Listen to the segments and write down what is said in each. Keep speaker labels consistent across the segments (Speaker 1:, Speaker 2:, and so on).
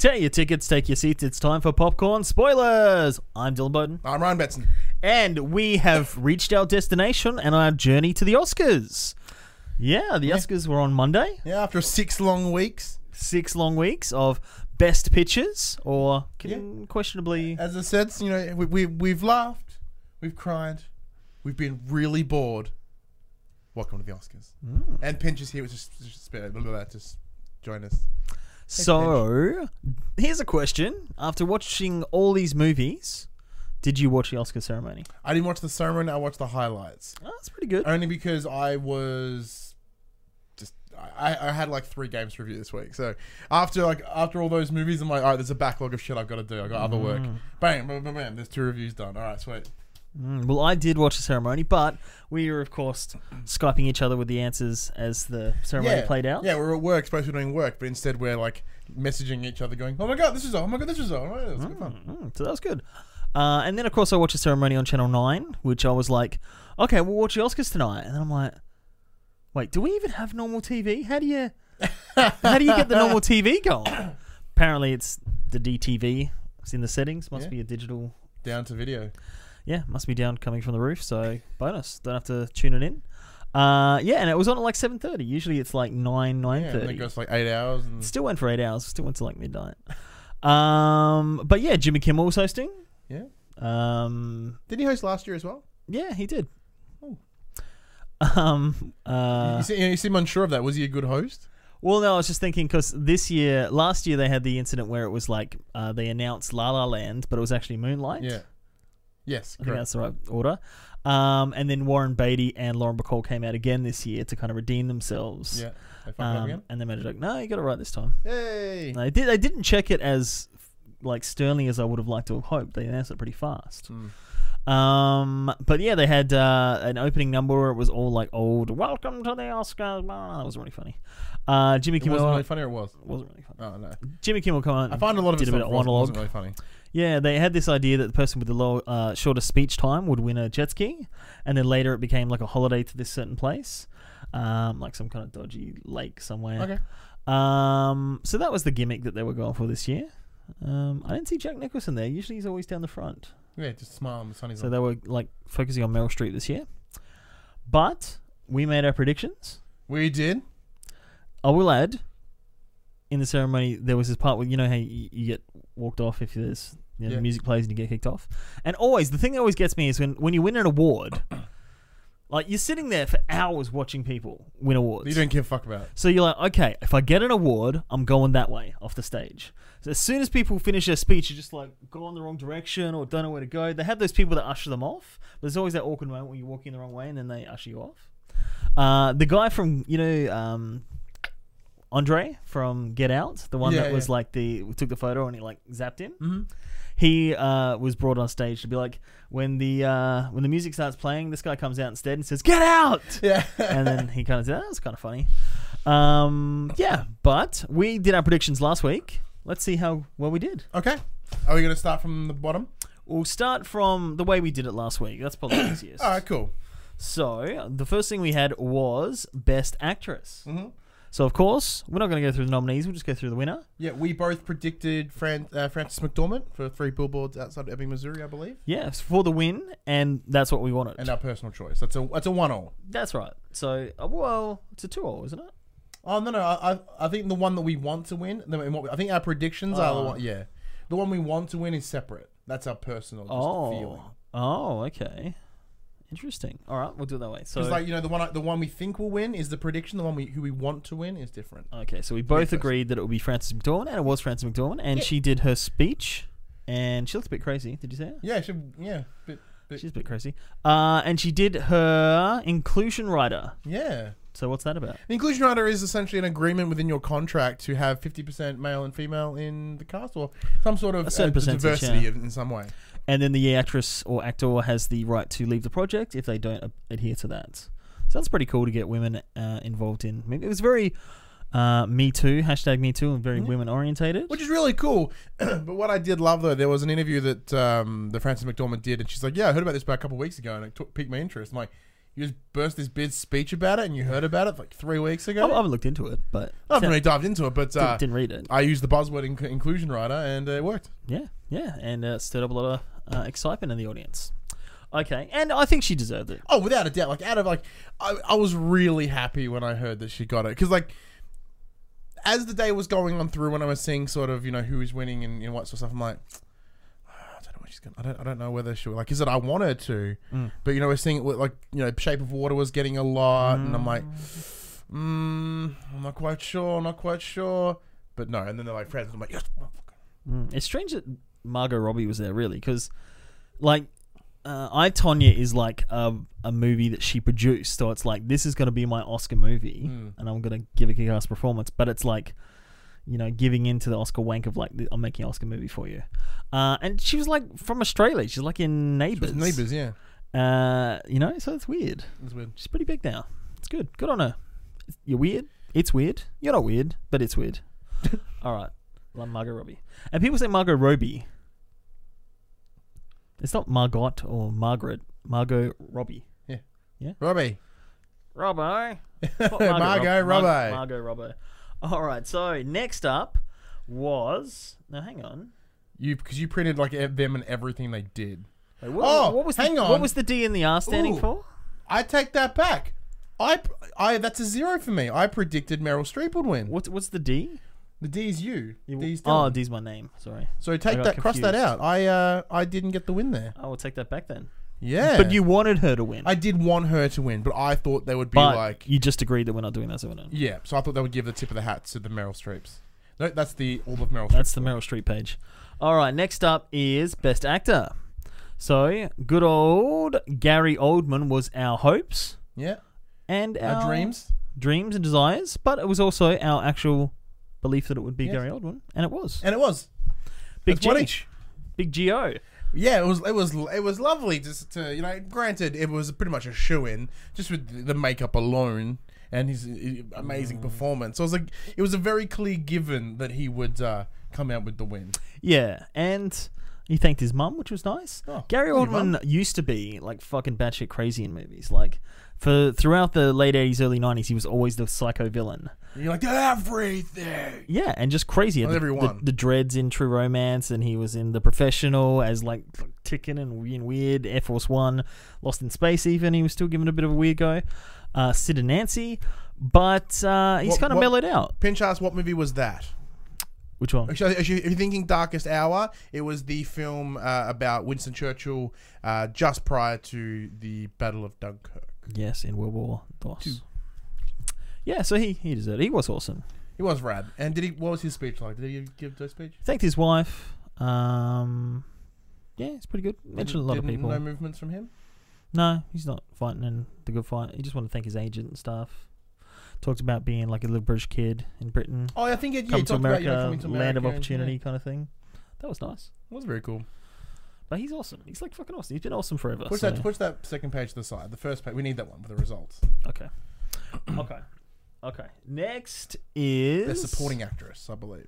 Speaker 1: Get your tickets, take your seats. It's time for Popcorn Spoilers. I'm Dylan Bowden.
Speaker 2: I'm Ryan Betson.
Speaker 1: And we have reached our destination and our journey to the Oscars. Yeah, the Oscars were on Monday.
Speaker 2: Yeah, after 6 long weeks.
Speaker 1: 6 long weeks of best pictures or questionably...
Speaker 2: As I said, you know, we've laughed, we've cried, we've been really bored. Welcome to the Oscars. And Pinch is here, just join us.
Speaker 1: So, here's a question. After watching all these movies, did you watch the Oscar ceremony?
Speaker 2: I didn't watch the ceremony, I watched the highlights.
Speaker 1: Oh, that's pretty good.
Speaker 2: Only because I was just... I had like 3 games to review this week. So, after all those movies, I'm like, alright, there's a backlog of shit I've got to do. I've got other work. Bang, bam, bam, bam. There's 2 reviews done. Alright, sweet.
Speaker 1: Well, I did watch the ceremony, but we were, of course, Skyping each other with the answers as the ceremony played out.
Speaker 2: Yeah, we're at work, supposed to be doing work, but instead we're like messaging each other going, oh my god, this is all. Oh my god, this is all. Right, that was good fun.
Speaker 1: So that was good. And then, of course, I watched the ceremony on Channel 9, which I was like, okay, we'll watch the Oscars tonight. And then I'm like, wait, do we even have normal TV? How do you get the normal TV going? Apparently, it's the DTV. It's in the settings. Must be a digital...
Speaker 2: Down to video.
Speaker 1: Yeah, must be down coming from the roof, so bonus. Don't have to tune it in. And it was on at like 7:30. Usually it's like 9:30.
Speaker 2: Yeah, and it goes like 8 hours. And...
Speaker 1: Still went for 8 hours. Still went to like midnight. But yeah, Jimmy Kimmel was hosting.
Speaker 2: Yeah. Did he host last year as well?
Speaker 1: Yeah, he did.
Speaker 2: Oh.
Speaker 1: You
Speaker 2: seem unsure of that. Was he a good host?
Speaker 1: Well, no, I was just thinking because last year they had the incident where it was like they announced La La Land, but it was actually Moonlight.
Speaker 2: Yeah. Yes,
Speaker 1: I think that's the right order. And then Warren Beatty and Lauren Bacall came out again this year to kind of redeem themselves.
Speaker 2: Yeah. They fucked up again?
Speaker 1: And they made it like, no, you got it right this time.
Speaker 2: Yay!
Speaker 1: No, they didn't check it as like sternly as I would have liked to have hoped. They announced it pretty fast. But yeah, they had an opening number where it was all like old "Welcome to the Oscars." That was really funny. Jimmy Kimmel
Speaker 2: wasn't really funny, or it was?
Speaker 1: Wasn't really funny.
Speaker 2: Oh no.
Speaker 1: Jimmy Kimmel come on.
Speaker 2: I find a lot of
Speaker 1: did
Speaker 2: it
Speaker 1: a bit of monologue.
Speaker 2: wasn't really funny.
Speaker 1: Yeah, they had this idea that the person with the shortest speech time would win a jet ski, and then later it became like a holiday to this certain place, like some kind of dodgy lake somewhere.
Speaker 2: Okay.
Speaker 1: So that was the gimmick that they were going for this year. I didn't see Jack Nicholson there. Usually he's always down the front.
Speaker 2: Yeah, just smile and the sun is
Speaker 1: So
Speaker 2: on.
Speaker 1: they were like focusing on Meryl Streep this year. But we made our predictions.
Speaker 2: We did.
Speaker 1: I will add, in the ceremony, there was this part where, you know how you get walked off if there's the music plays and you get kicked off. And always, the thing that always gets me is when you win an award, like you're sitting there for hours watching people win awards.
Speaker 2: You don't give a fuck about it.
Speaker 1: So you're like, okay, if I get an award, I'm going that way off the stage. So as soon as people finish their speech, you just like go in the wrong direction or don't know where to go. They have those people that usher them off. But there's always that awkward moment when you're walking the wrong way and then they usher you off. The guy from, Andre from Get Out, the one that was like took the photo and he like zapped him.
Speaker 2: Mm-hmm.
Speaker 1: He was brought on stage to be like, when the music starts playing, this guy comes out instead and says, "Get out!"
Speaker 2: Yeah,
Speaker 1: and then he kind of said, "That was kind of funny." But we did our predictions last week. Let's see how well we did.
Speaker 2: Okay. Are we going to start from the bottom?
Speaker 1: We'll start from the way we did it last week. That's probably the easiest.
Speaker 2: All right, cool.
Speaker 1: So the first thing we had was Best Actress.
Speaker 2: Mm-hmm.
Speaker 1: So, of course, we're not going to go through the nominees. We'll just go through the winner.
Speaker 2: Yeah, we both predicted Frances McDormand for 3 Billboards Outside of Ebbing, Missouri, I believe.
Speaker 1: Yeah, for the win, and that's what we wanted.
Speaker 2: And our personal choice. That's a 1-all.
Speaker 1: That's right. So, well, it's a 2-all, isn't it?
Speaker 2: Oh, no. I think the one that we want to win, I think our predictions are the one, the one we want to win is separate. That's our personal feeling.
Speaker 1: Oh, okay. Interesting. All right, we'll do it that way. So,
Speaker 2: because the one we think will win is the prediction. The one who we want to win is different.
Speaker 1: Okay, so we both agreed that it would be Frances McDormand, and it was Frances McDormand, and she did her speech, and she looks a bit crazy. Did you see it?
Speaker 2: Yeah,
Speaker 1: she's a bit crazy. And she did her inclusion rider.
Speaker 2: Yeah.
Speaker 1: So what's that about?
Speaker 2: The inclusion rider is essentially an agreement within your contract to have 50% male and female in the cast, or some sort of diversity in some way. And
Speaker 1: then the actress or actor has the right to leave the project if they don't adhere to that. So that's pretty cool to get women involved in. I mean, it was very Me Too, #MeToo, and very women orientated.
Speaker 2: Which is really cool. But what I did love, though, there was an interview that the Frances McDormand did, and she's like, yeah, I heard about this about a couple of weeks ago, and it piqued my interest. I'm like, You just burst this big speech about it, and you heard about it like 3 weeks
Speaker 1: I
Speaker 2: ago.
Speaker 1: haven't looked into it, but
Speaker 2: I haven't really dived into it, but
Speaker 1: didn't read it.
Speaker 2: I used the buzzword inclusion writer, and it worked.
Speaker 1: Yeah, and stirred up a lot of excitement in the audience. Okay, and I think she deserved it.
Speaker 2: Oh, without a doubt. Like, out of like, I was really happy when I heard that she got it, because like, as the day was going on through, when I was seeing sort of, you know, who is winning and what sort of stuff, I'm like, I don't know what she's gonna. I don't know whether she'll like. Is it I want her to, but you know, we're seeing it with, like, you know, Shape of Water was getting a lot, and I'm like, I'm not quite sure. But no, and then they're like friends. I'm like, yes.
Speaker 1: It's strange that Margot Robbie was there, really, because like. I, Tonya is like a movie that she produced, so it's like, this is going to be my Oscar movie, and I'm going to give a kick-ass performance, but it's like, you know, giving into the Oscar wank of like, I'm making an Oscar movie for you. And she was like from Australia. She's like in Neighbours.
Speaker 2: Neighbours, yeah.
Speaker 1: You know, so it's weird.
Speaker 2: It's weird.
Speaker 1: She's pretty big now. It's good. Good on her. You're weird. It's weird. You're not weird, but it's weird. All right. Love Margot Robbie. And people say Margot Robbie. It's not Margot or Margaret. Margot Robbie. Yeah?
Speaker 2: Robbie.
Speaker 1: Robbo.
Speaker 2: Margot Robbie.
Speaker 1: Margot Robbie. All right, so next up was... Now, hang on.
Speaker 2: Because you printed like them and everything they did.
Speaker 1: Wait, what was
Speaker 2: hang
Speaker 1: the,
Speaker 2: on.
Speaker 1: What was the D in the R standing
Speaker 2: Ooh.
Speaker 1: for?
Speaker 2: I take that back. I that's a 0 for me. I predicted Meryl Streep would win.
Speaker 1: What's the D?
Speaker 2: The D is you. D's
Speaker 1: Oh, D's my name. Sorry.
Speaker 2: So take that, cross that out. I didn't get the win there.
Speaker 1: I will take that back then.
Speaker 2: Yeah.
Speaker 1: But you wanted her to win.
Speaker 2: I did want her to win, but I thought they would be
Speaker 1: but
Speaker 2: like...
Speaker 1: you just agreed that we're not doing that, so we're not.
Speaker 2: Yeah, so I thought they would give the tip of the hat to the Meryl Streeps. No, that's all of Meryl Streep.
Speaker 1: That's the Meryl Streep page. All right, next up is Best Actor. So, good old Gary Oldman was our hopes.
Speaker 2: Yeah.
Speaker 1: And
Speaker 2: our dreams.
Speaker 1: Dreams and desires, but it was also our actual belief that it would be Gary Oldman, and it was.
Speaker 2: And it was.
Speaker 1: Big G.
Speaker 2: One each.
Speaker 1: Big G.O.
Speaker 2: Yeah, it was lovely just to, you know, granted it was pretty much a shoe-in just with the makeup alone and his amazing performance. So it was a very clear given that he would come out with the win.
Speaker 1: Yeah, and he thanked his mum, which was nice.
Speaker 2: Oh,
Speaker 1: Gary Oldman used to be like fucking batshit crazy in movies. Like throughout the late 80s, early 90s, he was always the psycho villain.
Speaker 2: And you're like, everything.
Speaker 1: Yeah, and just crazy. The dreads in True Romance, and he was in The Professional as like Ticking and being weird. Air Force One, Lost in Space. Even he was still giving a bit of a weird go. Sid and Nancy, but he's kind of mellowed out.
Speaker 2: Pinch asked, what movie was that?
Speaker 1: Which one?
Speaker 2: Actually, if you're thinking Darkest Hour, it was the film about Winston Churchill just prior to the Battle of Dunkirk.
Speaker 1: Yes, in World War II. Yeah, so he deserved it. He was awesome.
Speaker 2: He was rad. And what was his speech like? Did he give a speech?
Speaker 1: Thanked his wife. Yeah, it's pretty good. Mentioned a lot of people.
Speaker 2: No movements from him?
Speaker 1: No, he's not fighting in the good fight. He just wanted to thank his agent and stuff. Talked about being like a little British kid in Britain.
Speaker 2: Oh, I think he
Speaker 1: coming to America,
Speaker 2: coming to America,
Speaker 1: land of opportunity kind of thing. That was nice.
Speaker 2: It was very cool.
Speaker 1: But he's awesome. He's like fucking awesome. He's been awesome forever.
Speaker 2: Push that second page to the side. The first page. We need that one with the results.
Speaker 1: Okay. Okay. Next is...
Speaker 2: Best Supporting Actress, I believe.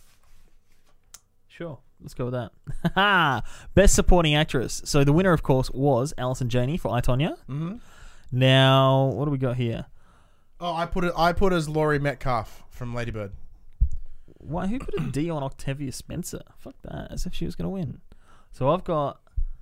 Speaker 1: Sure. Let's go with that. Best Supporting Actress. So the winner, of course, was Alison Janney for I, Tonya.
Speaker 2: Mm-hmm.
Speaker 1: Now, what do we got here?
Speaker 2: Oh, I put as Laurie Metcalf from Lady Bird.
Speaker 1: Why? Who put a D on Octavia Spencer? Fuck that. As if she was going to win. So I've got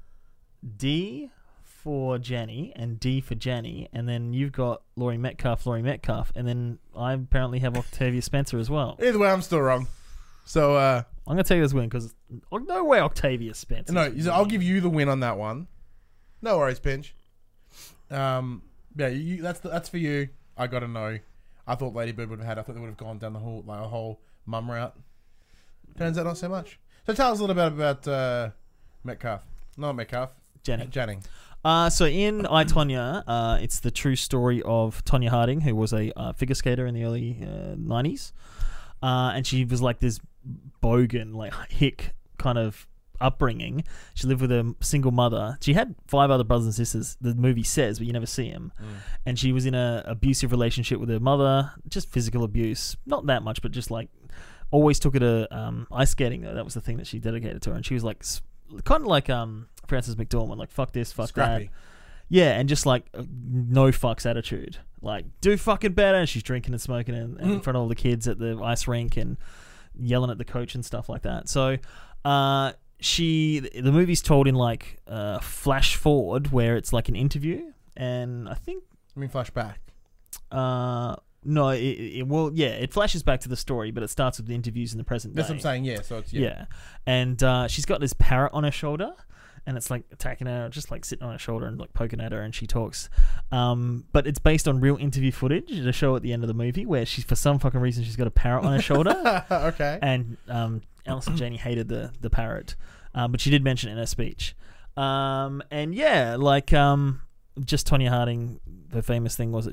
Speaker 1: D for Janney and D for Janney, and then you've got Laurie Metcalf, and then I apparently have Octavia Spencer as well.
Speaker 2: Either way, I'm still wrong. So
Speaker 1: I'm going to take this win because no way Octavia Spencer.
Speaker 2: No, I'll give you the win on that one. No worries, Pinch. Yeah, that's for you. I got to know. I thought Lady Bird would have had. I thought they would have gone down the whole mum route. Turns out not so much. So tell us a little bit about Metcalf. Not Metcalf. Janning.
Speaker 1: So in I, Tonya, it's the true story of Tonya Harding, who was a figure skater in the early 90s. And she was like this bogan, like hick kind of upbringing. She lived with a single mother. She had 5 other brothers and sisters, the movie says, but you never see them. And she was in an abusive relationship with her mother, just physical abuse. Not that much, but just like always took her to ice skating, though. That was the thing that she dedicated to her. And she was like kind of like Frances McDormand, like fuck this, fuck
Speaker 2: Scrappy.
Speaker 1: that. Yeah, and just like no fucks attitude. Like, do fucking better. And she's drinking and smoking in front of all the kids at the ice rink and yelling at the coach and stuff like that. So, the movie's told in like flash forward, where it's like an interview, and I think
Speaker 2: flashback.
Speaker 1: No, it flashes back to the story, but it starts with the interviews in the present day.
Speaker 2: That's what I'm saying. Yeah, so it's
Speaker 1: yeah. And she's got this parrot on her shoulder, and it's like attacking her, just like sitting on her shoulder and like poking at her, and she talks. But it's based on real interview footage to show at the end of the movie where she's, for some fucking reason, she's got a parrot on her shoulder.
Speaker 2: Okay.
Speaker 1: And Alison Janney hated the parrot, but she did mention it in her speech. And yeah, like just Tonya Harding, the famous thing was that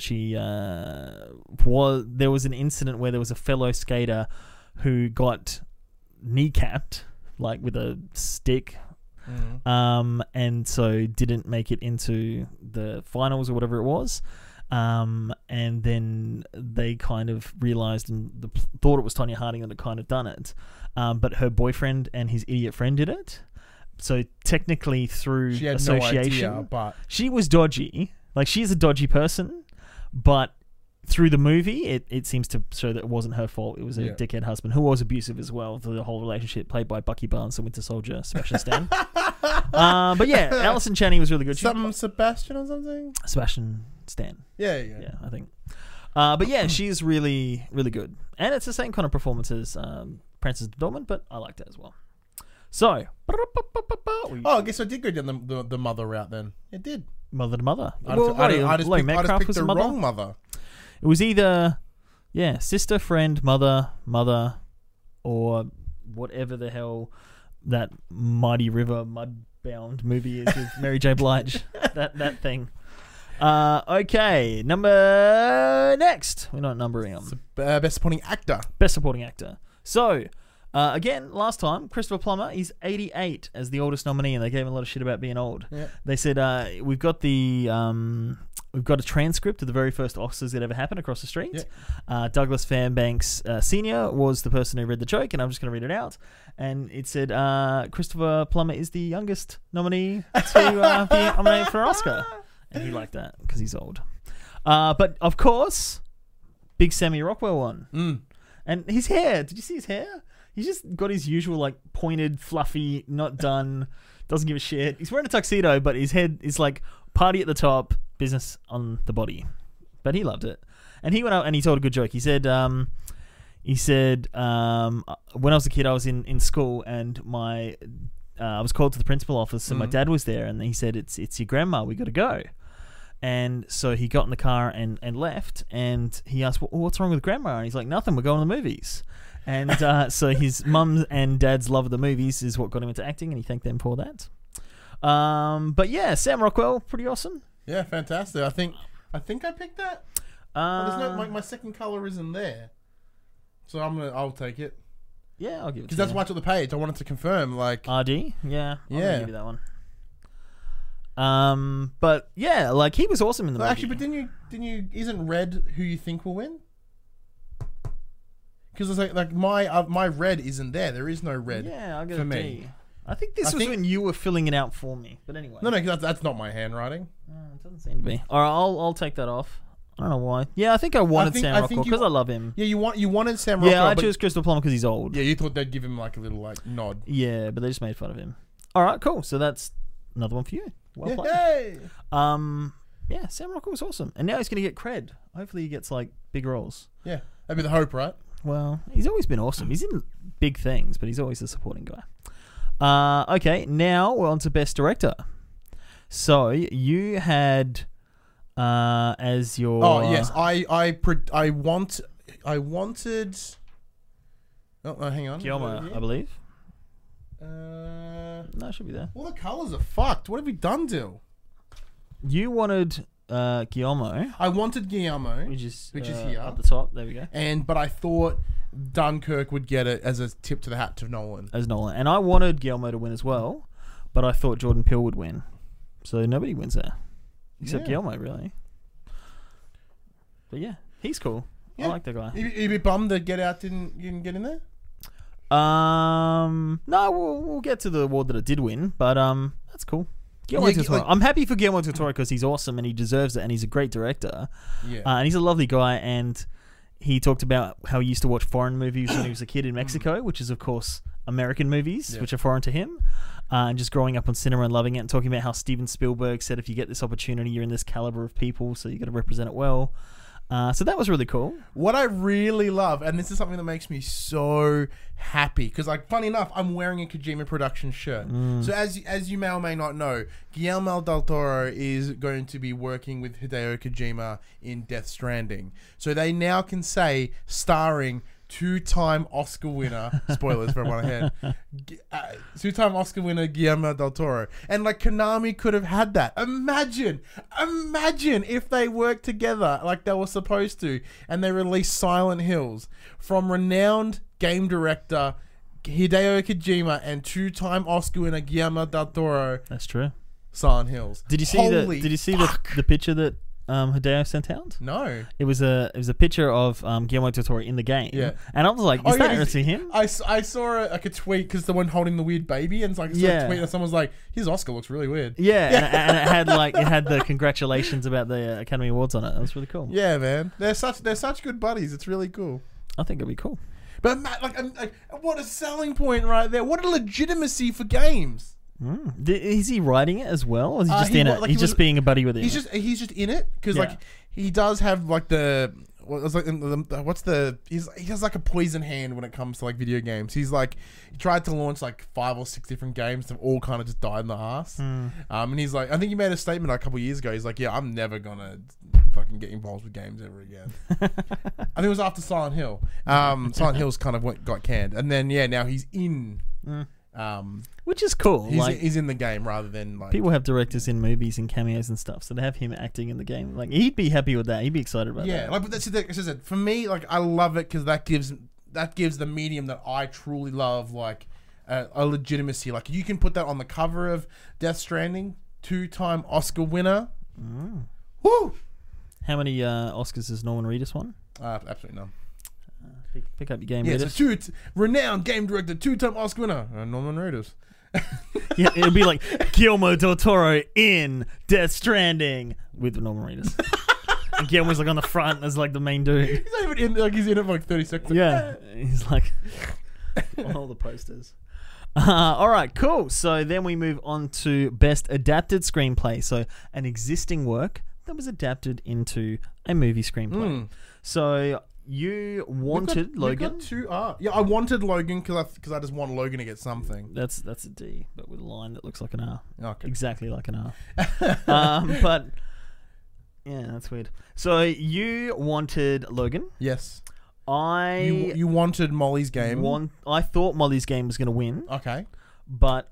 Speaker 1: there was an incident where there was a fellow skater who got kneecapped, like with a stick. And so didn't make it into the finals or whatever it was. And then they kind of realized and thought it was Tonya Harding that had kind of done it. But her boyfriend and his idiot friend did it. So technically through
Speaker 2: she had
Speaker 1: association,
Speaker 2: no idea, but
Speaker 1: she was dodgy. Like, she's a dodgy person, but through the movie, it seems to show that it wasn't her fault. It was a dickhead husband who was abusive as well. The whole relationship, played by Bucky Barnes, the Winter Soldier, Sebastian Stan. But yeah, Alison Janney was really good.
Speaker 2: Sebastian or something?
Speaker 1: Sebastian Stan.
Speaker 2: Yeah,
Speaker 1: I think. But yeah, she's really, really good. And it's the same kind of performance as Frances McDormand, but I liked it as well. So,
Speaker 2: I guess I did go down the mother route then. It did.
Speaker 1: Mother to mother.
Speaker 2: I just picked the wrong mother.
Speaker 1: It was either, sister, friend, mother, or whatever the hell that Mighty River Mudbound movie is with Mary J. Blige. that thing. Okay, next. We're not numbering them.
Speaker 2: Best Supporting Actor.
Speaker 1: Best Supporting Actor. So, again, last time, Christopher Plummer is 88 as the oldest nominee, and they gave him a lot of shit about being old.
Speaker 2: Yeah.
Speaker 1: They said, we've got a transcript of the very first Oscars that ever happened across the street. Yeah. Douglas Fairbanks Sr. was the person who read the joke, and I'm just going to read it out. And it said, Christopher Plummer is the youngest nominee to be nominated for an Oscar. And he liked that because he's old. But, of course, Big Sammy Rockwell won. And his hair, did you see his hair? He's just got his usual, like, pointed, fluffy, not done, doesn't give a shit. He's wearing a tuxedo, but his head is like party at the top, business on the body. But he loved it. And he went out and he told a good joke. He said, when I was a kid, I was in school and I was called to the principal office and my dad was there, and he said, it's your grandma, we got to go. And so he got in the car and left, and he asked, well, what's wrong with grandma? And he's like, nothing, we're going to the movies. And so his mum and dad's love of the movies is what got him into acting, and he thanked them for that. But yeah, Sam Rockwell, pretty awesome.
Speaker 2: Yeah, fantastic. I think I picked that. There's my second color isn't there, so I'll take it.
Speaker 1: Yeah, I'll give it to you.
Speaker 2: Because that's what's on the page. I wanted to confirm, like
Speaker 1: RD. Yeah, I'm gonna give you that one. But yeah, like he was awesome in the movie.
Speaker 2: Actually, but didn't you? Isn't Red who you think will win? Because it's like my Red isn't there. There is no Red.
Speaker 1: Yeah, I'll give it a D. I think this was when you were filling it out for me. But anyway.
Speaker 2: No, because that's not my handwriting.
Speaker 1: It doesn't seem to be. All right, I'll take that off. I don't know why. Yeah, I think I wanted Sam Rockwell because I love him.
Speaker 2: Yeah, you wanted Sam Rockwell.
Speaker 1: Yeah, I chose Crystal Plummer because he's old.
Speaker 2: Yeah, you thought they'd give him like a little like nod.
Speaker 1: Yeah, but they just made fun of him. All right, cool. So that's another one for you. Well played.
Speaker 2: Yay!
Speaker 1: Yeah, Sam Rockwell was awesome, and now he's going to get cred. Hopefully, he gets like big roles.
Speaker 2: Yeah, that'd be the hope, right?
Speaker 1: Well, he's always been awesome. He's in big things, but he's always a supporting guy. Okay, now we're on to Best Director. So you had as your
Speaker 2: yes, I wanted. Oh, hang on.
Speaker 1: Guillermo, I believe.
Speaker 2: No,
Speaker 1: it should be there.
Speaker 2: All the colors are fucked. What have you done, Dill?
Speaker 1: You wanted Guillermo.
Speaker 2: I wanted Guillermo,
Speaker 1: which is
Speaker 2: here
Speaker 1: at the top. There we go.
Speaker 2: But I thought Dunkirk would get it as a tip to the hat to Nolan.
Speaker 1: And I wanted Guillermo to win as well, but I thought Jordan Peele would win. So nobody wins there except Guillermo, really. But yeah, he's cool. Yeah. I like the guy.
Speaker 2: You a bit bummed that Get Out didn't get in there?
Speaker 1: No, we'll get to the award that it did win, but that's cool. Guillermo del Toro. I'm happy for Guillermo del Toro because he's awesome and he deserves it and he's a great director.
Speaker 2: Yeah.
Speaker 1: And he's a lovely guy, and he talked about how he used to watch foreign movies when he was a kid in Mexico, which is, of course, American movies, which are foreign to him. And just growing up on cinema and loving it, and talking about how Steven Spielberg said if you get this opportunity, you're in this caliber of people, so you got to represent it well. So that was really cool.
Speaker 2: What I really love, and this is something that makes me so happy, because, like, funny enough, I'm wearing a Kojima Productions shirt. So as you may or may not know, Guillermo del Toro is going to be working with Hideo Kojima in Death Stranding. So they now can say, starring two-time Oscar winner, spoilers for everyone ahead, two-time Oscar winner Guillermo del Toro. And, like, Konami could have had that. Imagine if they worked together like they were supposed to, and they released Silent Hills from renowned game director Hideo Kojima and two-time Oscar winner Guillermo del Toro.
Speaker 1: That's true.
Speaker 2: Silent Hills.
Speaker 1: Did you see the picture that Hideo sent out?
Speaker 2: No.
Speaker 1: It was a picture of Guillermo del Toro in the game.
Speaker 2: Yeah.
Speaker 1: And I was like, is that actually him?
Speaker 2: I saw a tweet because the one holding the weird baby, and it's like a tweet and someone's like, his Oscar looks really weird.
Speaker 1: Yeah. And it had the congratulations about the Academy Awards on it. That was really cool.
Speaker 2: Yeah, man. They're such good buddies. It's really cool.
Speaker 1: I think it'd be cool.
Speaker 2: But like, what a selling point right there. What a legitimacy for games.
Speaker 1: Is he writing it as well, or is he just in it? He's just being a buddy with it.
Speaker 2: He's just in it because like he does have like he has like a poison hand when it comes to like video games. He tried to launch like 5 or 6 different games that all kind of just died in the ass. And he's like, I think he made a statement a couple years ago. He's like, yeah, I'm never gonna fucking get involved with games ever again. I think it was after Silent Hill. Silent Hill's kind of got canned, and then now he's in.
Speaker 1: Which is cool.
Speaker 2: He's in the game rather than like
Speaker 1: people have directors in movies and cameos and stuff, so they have him acting in the game. Like he'd be happy with that. He'd be excited about that.
Speaker 2: Yeah, like but that's it. For me, like I love it because that gives the medium that I truly love like a legitimacy. Like you can put that on the cover of Death Stranding, 2-time Oscar winner. Woo!
Speaker 1: How many Oscars has Norman Reedus won?
Speaker 2: Absolutely none.
Speaker 1: Pick up your game.
Speaker 2: Yeah, it's renowned game director, 2-time Oscar winner, Norman Reedus.
Speaker 1: Yeah, it'll be like Guillermo del Toro in Death Stranding with Norman Reedus. And Guillermo's like on the front as like the main dude.
Speaker 2: He's not even in, like he's in it for like 30 seconds.
Speaker 1: Yeah, he's like on all the posters. All right, cool. So then we move on to best adapted screenplay. So an existing work that was adapted into a movie screenplay. So you wanted Logan.
Speaker 2: We've got 2 R. Yeah, I wanted Logan because I just want Logan to get something.
Speaker 1: That's a D, but with a line that looks like an R.
Speaker 2: Okay.
Speaker 1: Exactly like an R. But yeah, that's weird. So you wanted Logan.
Speaker 2: Yes.
Speaker 1: You
Speaker 2: wanted Molly's Game.
Speaker 1: I thought Molly's Game was going to win.
Speaker 2: Okay.
Speaker 1: But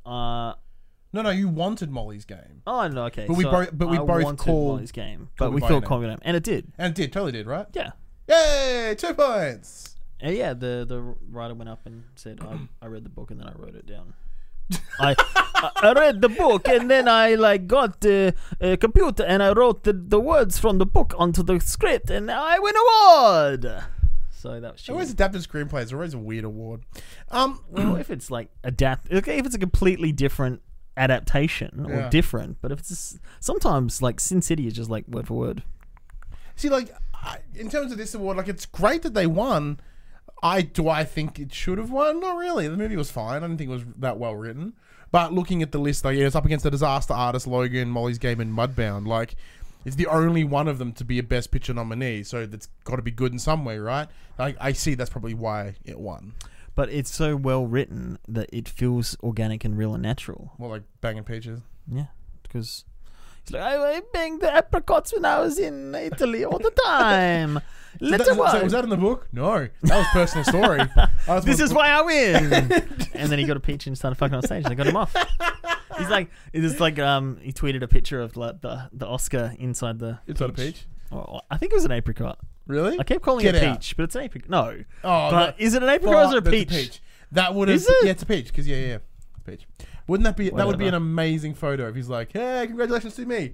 Speaker 2: No, you wanted Molly's Game.
Speaker 1: Oh no, okay.
Speaker 2: But we both
Speaker 1: wanted
Speaker 2: called
Speaker 1: Molly's Game, but we thought Call Me By Name, and it did.
Speaker 2: Totally did, right?
Speaker 1: Yeah.
Speaker 2: Yay! 2 points.
Speaker 1: Yeah, the writer went up and said, "I read the book and then I wrote it down." I read the book and then I got the computer and I wrote the words from the book onto the script and I win award. So that was cheating.
Speaker 2: Always adapted screenplay is always a weird award.
Speaker 1: Well, if it's like if it's a completely different adaptation or different, but if it's just, sometimes like Sin City is just like word for word.
Speaker 2: See, in terms of this award, it's great that they won. Do I think it should have won? Not really. The movie was fine. I didn't think it was that well written. But looking at the list, it's up against The Disaster Artist, Logan, Molly's Game, and Mudbound. It's the only one of them to be a Best Picture nominee, so that's got to be good in some way, right? I see that's probably why it won.
Speaker 1: But it's so well written that it feels organic and real and natural.
Speaker 2: Well, like Banging Peaches?
Speaker 1: Yeah, because he's like, I banged the apricots when I was in Italy all the time.
Speaker 2: Was that in the book? No. That was personal story.
Speaker 1: This is why I win. And then he got a peach and started fucking on stage. They got him off. He's like, he tweeted a picture of the Oscar inside the
Speaker 2: Inside a peach?
Speaker 1: Oh, I think it was an apricot.
Speaker 2: Really?
Speaker 1: I kept calling it a peach, but it's an apricot. No.
Speaker 2: Oh,
Speaker 1: but is it an apricot or is it a peach?
Speaker 2: A peach. That would have.
Speaker 1: Is it?
Speaker 2: Yeah, it's a peach. Because it's a peach. Wouldn't that be? Whatever. That would be an amazing photo if he's like, "Hey, congratulations to me."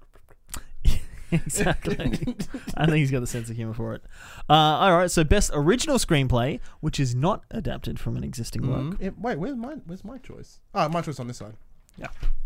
Speaker 1: Exactly. I think he's got the sense of humor for it. All right. So best original screenplay, which is not adapted from an existing work.
Speaker 2: Wait, where's my choice? Oh, my choice on this side.
Speaker 1: Yeah.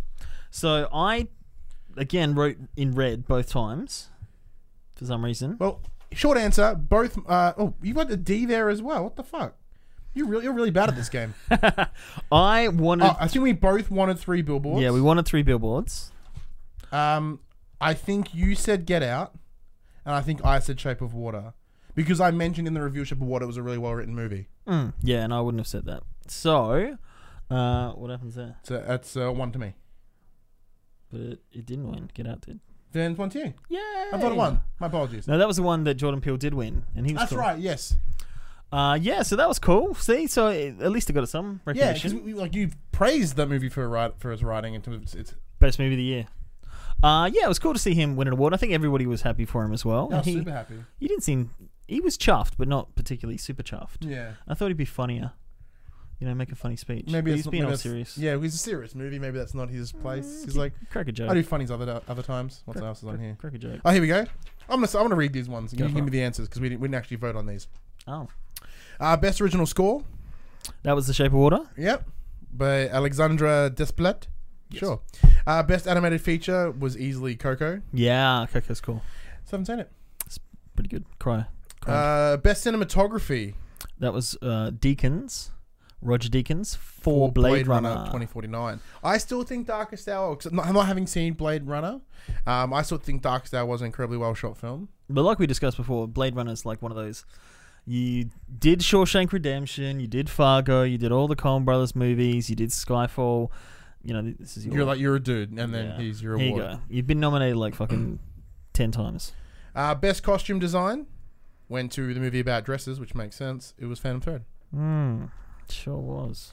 Speaker 1: So I, again, wrote in red both times for some reason.
Speaker 2: Well, short answer, both. You got the D there as well. What the fuck? You're really bad at this game.
Speaker 1: I wanted.
Speaker 2: I think we both wanted 3 billboards.
Speaker 1: Yeah, we wanted 3 billboards.
Speaker 2: I think you said Get Out, and I think I said Shape of Water, because I mentioned in the review Shape of Water was a really well written movie.
Speaker 1: Yeah, and I wouldn't have said that. So, what happens there?
Speaker 2: So that's 1 to me.
Speaker 1: But it didn't win. Get Out did.
Speaker 2: Then 1 to you.
Speaker 1: Yay!
Speaker 2: I thought it won. My apologies.
Speaker 1: No, that was the one that Jordan Peele did win, and he was
Speaker 2: That's
Speaker 1: cool.
Speaker 2: right. Yes.
Speaker 1: Yeah, so that was cool. See, so at least it got some
Speaker 2: Yeah,
Speaker 1: recognition.
Speaker 2: because you praised that movie for its writing in terms of its.
Speaker 1: Best movie of the year. Yeah, it was cool to see him win an award. I think everybody was happy for him as well.
Speaker 2: I was
Speaker 1: He
Speaker 2: super happy.
Speaker 1: didn't seem. He was chuffed, but not particularly super chuffed.
Speaker 2: Yeah.
Speaker 1: I thought he'd be funnier. Make a funny speech.
Speaker 2: Maybe
Speaker 1: But
Speaker 2: it's
Speaker 1: he's being all
Speaker 2: that's-
Speaker 1: serious.
Speaker 2: Yeah, it was a serious movie. Maybe that's not his place. He's like,
Speaker 1: Crack a joke.
Speaker 2: I do funnies other times. What else is on here?
Speaker 1: Crack a joke.
Speaker 2: Oh, here we go. I'm gonna read these ones. And
Speaker 1: Go
Speaker 2: you
Speaker 1: for
Speaker 2: give
Speaker 1: it.
Speaker 2: me the answers because we didn't actually vote on these.
Speaker 1: Oh,
Speaker 2: Best original score.
Speaker 1: that was The Shape of Water.
Speaker 2: Yep. By Alexandra Desplat.
Speaker 1: Yes.
Speaker 2: Sure. Best animated feature was easily Coco.
Speaker 1: Yeah, Coco's cool.
Speaker 2: So I haven't seen it.
Speaker 1: Pretty good. Cry.
Speaker 2: Best cinematography.
Speaker 1: That was Deakins. Roger Deakins for Blade Runner.
Speaker 2: 2049. I still think Darkest Hour, not having seen Blade Runner, I still think Darkest Hour was an incredibly well shot film.
Speaker 1: But like we discussed before, Blade Runner's like one of those. You did Shawshank Redemption, you did Fargo, you did all the Coen Brothers movies, you did Skyfall. This is your.
Speaker 2: You're a dude, and then here's your
Speaker 1: Here
Speaker 2: award.
Speaker 1: you go. You've been nominated like fucking 10 times.
Speaker 2: Best costume design went to the movie about dresses, which makes sense. It was Phantom Thread.
Speaker 1: Sure was.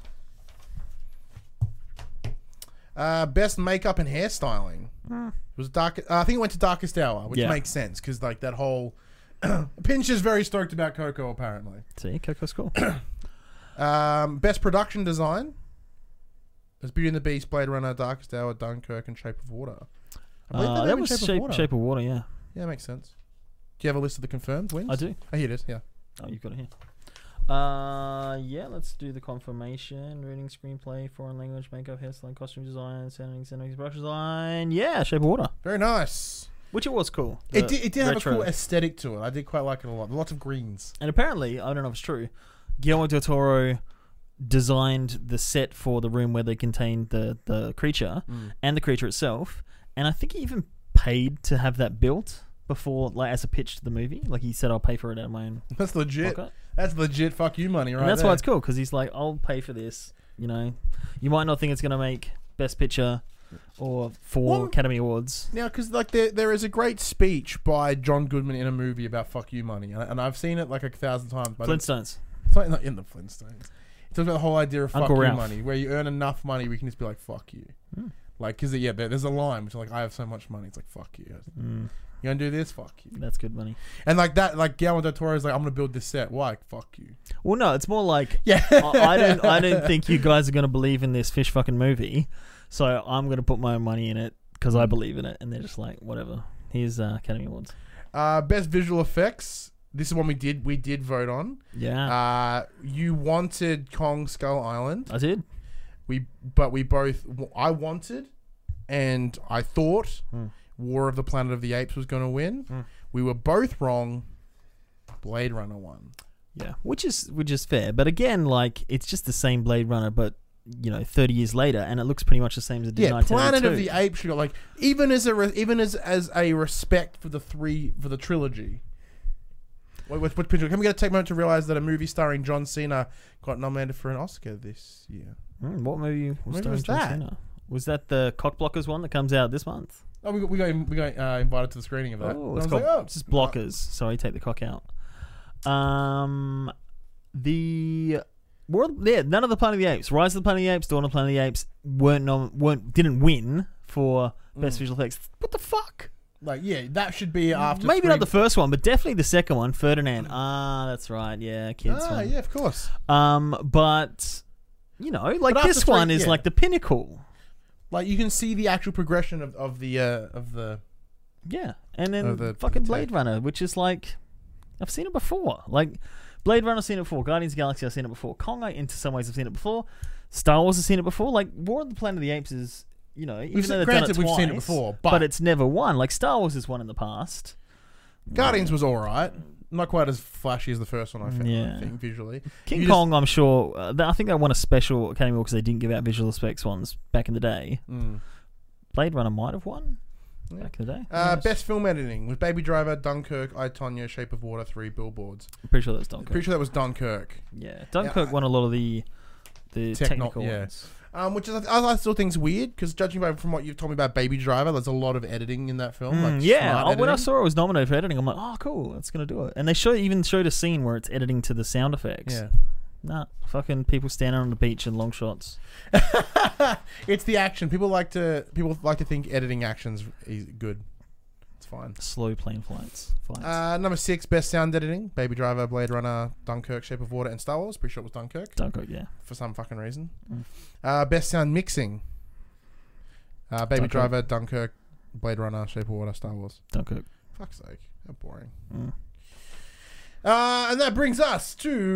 Speaker 2: Best makeup and hairstyling. It was dark. I think it went to Darkest Hour, which makes sense because like that whole. Pinch is very stoked about Coco, apparently.
Speaker 1: See, Coco's cool.
Speaker 2: Best production design. There's Beauty and the Beast, Blade Runner, Darkest Hour, Dunkirk, and Shape of Water. I believe
Speaker 1: That was Shape of Water, yeah.
Speaker 2: Yeah, makes sense. Do you have a list of the confirmed wins?
Speaker 1: I do.
Speaker 2: Oh, here it is. Yeah.
Speaker 1: Oh, you've got it here. Yeah, let's do the confirmation. Reading, screenplay, foreign language, makeup, hairstyling, costume design, sounding, production design. Yeah, Shape of Water.
Speaker 2: Very nice.
Speaker 1: Which it was cool.
Speaker 2: It did have
Speaker 1: retro.
Speaker 2: a cool aesthetic to it. I did quite like it a lot. Lots of greens.
Speaker 1: And apparently, I don't know if it's true, Guillermo del Toro designed the set for the room where they contained the creature and the creature itself. And I think he even paid to have that built before, like, as a pitch to the movie. Like, he said, I'll pay for it out of my own
Speaker 2: That's legit.
Speaker 1: pocket.
Speaker 2: That's legit fuck you money, right?
Speaker 1: And that's
Speaker 2: there.
Speaker 1: why it's cool, because he's like, I'll pay for this. You might not think it's going to make Best Picture or 4 Academy Awards.
Speaker 2: Now, because like there is a great speech by John Goodman in a movie about fuck you money, and I've seen it like 1,000 times. But
Speaker 1: Flintstones.
Speaker 2: It's not in the Flintstones. It's about the whole idea of fuck
Speaker 1: Uncle
Speaker 2: you
Speaker 1: Ralph.
Speaker 2: money, where you earn enough money, we can just be like fuck you. Like, because there's a line which is like, I have so much money. It's like fuck you. You gonna do this? Fuck you.
Speaker 1: That's good money.
Speaker 2: And like that, like Guillermo del Toro is like, I'm gonna build this set. Why? Fuck you.
Speaker 1: Well, no, it's more like,
Speaker 2: Yeah.
Speaker 1: I don't think you guys are going to believe in this fish fucking movie, so I'm going to put my own money in it because I believe in it. And they're just like, whatever. Here's Academy Awards.
Speaker 2: Best visual effects. This is one we did vote on.
Speaker 1: Yeah,
Speaker 2: You wanted Kong Skull Island.
Speaker 1: I did.
Speaker 2: I wanted, and I thought War of the Planet of the Apes was going to win. We were both wrong. Blade Runner won.
Speaker 1: Yeah, which is fair. But again, like, it's just the same Blade Runner, but 30 years later, and it looks pretty much the same as it did in
Speaker 2: Yeah, Planet
Speaker 1: 1982.
Speaker 2: of the Apes. You got like even as a respect for the trilogy. Can we get a take a moment to realize that a movie starring John Cena got nominated for an Oscar this year?
Speaker 1: What movie was
Speaker 2: Movie
Speaker 1: starring
Speaker 2: was
Speaker 1: John
Speaker 2: that?
Speaker 1: Cena? Was that the Cockblockers one that comes out this month?
Speaker 2: Oh, we got invited to the screening of that.
Speaker 1: Oh,
Speaker 2: And
Speaker 1: it's
Speaker 2: I was
Speaker 1: called
Speaker 2: like,
Speaker 1: it's just Blockers. Sorry, take the cock out. The world, none of the Planet of the Apes, Rise of the Planet of the Apes, Dawn of the Planet of the Apes didn't win for best visual effects. What the fuck?
Speaker 2: like, yeah, that should be after.
Speaker 1: Maybe not the first one, but definitely the second one, Ferdinand. That's right. Yeah, kids one.
Speaker 2: yeah, of course.
Speaker 1: But like
Speaker 2: But after
Speaker 1: this one
Speaker 2: three-
Speaker 1: is
Speaker 2: yeah.
Speaker 1: like the pinnacle.
Speaker 2: Like you can see the actual progression of the.
Speaker 1: Yeah, and then
Speaker 2: the
Speaker 1: fucking
Speaker 2: tape.
Speaker 1: Blade Runner, which is like, I've seen it before. Like, Blade Runner, I've seen it before. Guardians of the Galaxy, I've seen it before. Kong, in some ways, I've seen it before. Star Wars, I've seen it before. Like, War of the Planet of the Apes is you know, even
Speaker 2: We've
Speaker 1: though they've
Speaker 2: granted
Speaker 1: done it
Speaker 2: we've
Speaker 1: twice,
Speaker 2: seen it before,
Speaker 1: but
Speaker 2: but
Speaker 1: it's never won. Like Star Wars has won in the past.
Speaker 2: Guardians was all right. Not quite as flashy as the first one, I think, visually.
Speaker 1: King Kong, I'm sure. I think they won a special Academy Award because they didn't give out visual effects ones back in the day. Blade Runner might have won back in the day.
Speaker 2: Best film editing with Baby Driver, Dunkirk, I, Tonya, Shape of Water, 3 Billboards.
Speaker 1: I'm pretty sure that was Dunkirk.
Speaker 2: Pretty sure that was Dunkirk.
Speaker 1: Yeah, Dunkirk won a lot of the technical ones.
Speaker 2: Which is I still think is weird because judging from what you've told me about Baby Driver, there's a lot of editing in that film. Like
Speaker 1: when I saw it was nominated for editing, I'm like, oh, cool, that's gonna do it. And they even showed a scene where it's editing to the sound effects.
Speaker 2: Yeah.
Speaker 1: Nah, fucking people standing on the beach in long shots.
Speaker 2: It's the action. People like to think editing action's good. It's fine.
Speaker 1: Slow plane flights.
Speaker 2: Number 6, best sound editing: Baby Driver, Blade Runner, Dunkirk, Shape of Water, and Star Wars. Pretty sure it was Dunkirk.
Speaker 1: Dunkirk, yeah.
Speaker 2: For some fucking reason. Best sound mixing: Baby
Speaker 1: Dunkirk.
Speaker 2: Driver, Dunkirk, Blade Runner, Shape of Water, Star Wars.
Speaker 1: Dunkirk.
Speaker 2: Fuck's sake, how boring. And that brings us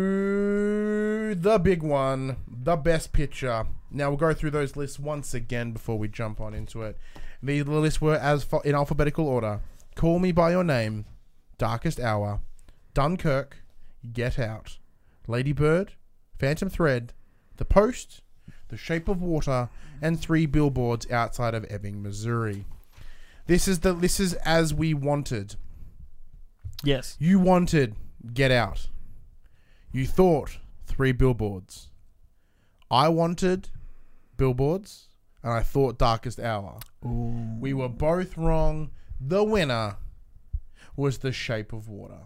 Speaker 2: to the big one, the best picture. Now we'll go through those lists once again before we jump on into it. The lists were in alphabetical order: Call Me by Your Name, Darkest Hour, Dunkirk, Get Out, Lady Bird, Phantom Thread, The Post, The Shape of Water, and 3 Billboards Outside of Ebbing, Missouri. This is as we wanted.
Speaker 1: Yes.
Speaker 2: You wanted Get Out. You thought 3 Billboards. I wanted Billboards, and I thought Darkest Hour.
Speaker 1: Ooh.
Speaker 2: We were both wrong. The winner was The Shape of Water.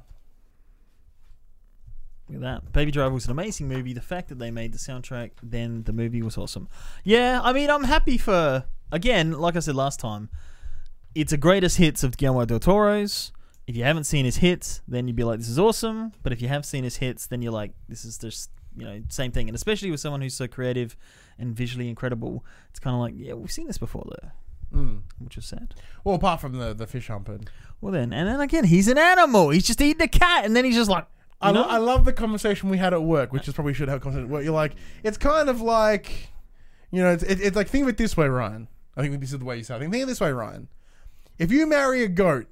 Speaker 1: Look at that. Baby Driver was an amazing movie. The fact that they made the soundtrack, then the movie was awesome. Yeah, I mean, I'm happy for, again, like I said last time, it's a greatest hits of Guillermo del Toro's. If you haven't seen his hits, then you'd be like, this is awesome. But if you have seen his hits, then you're like, this is just, same thing. And especially with someone who's so creative and visually incredible, it's kind of like, yeah, we've seen this before though. Which is sad.
Speaker 2: Well, apart from the fish humping.
Speaker 1: Well then again, he's an animal. He's just eating a cat, and then he's just like,
Speaker 2: I love the conversation we had at work, which is probably should have a conversation where you're like, it's kind of like, it's like, think of it this way, Ryan. I think this is the way you say it. Think of it this way, Ryan. If you marry a goat,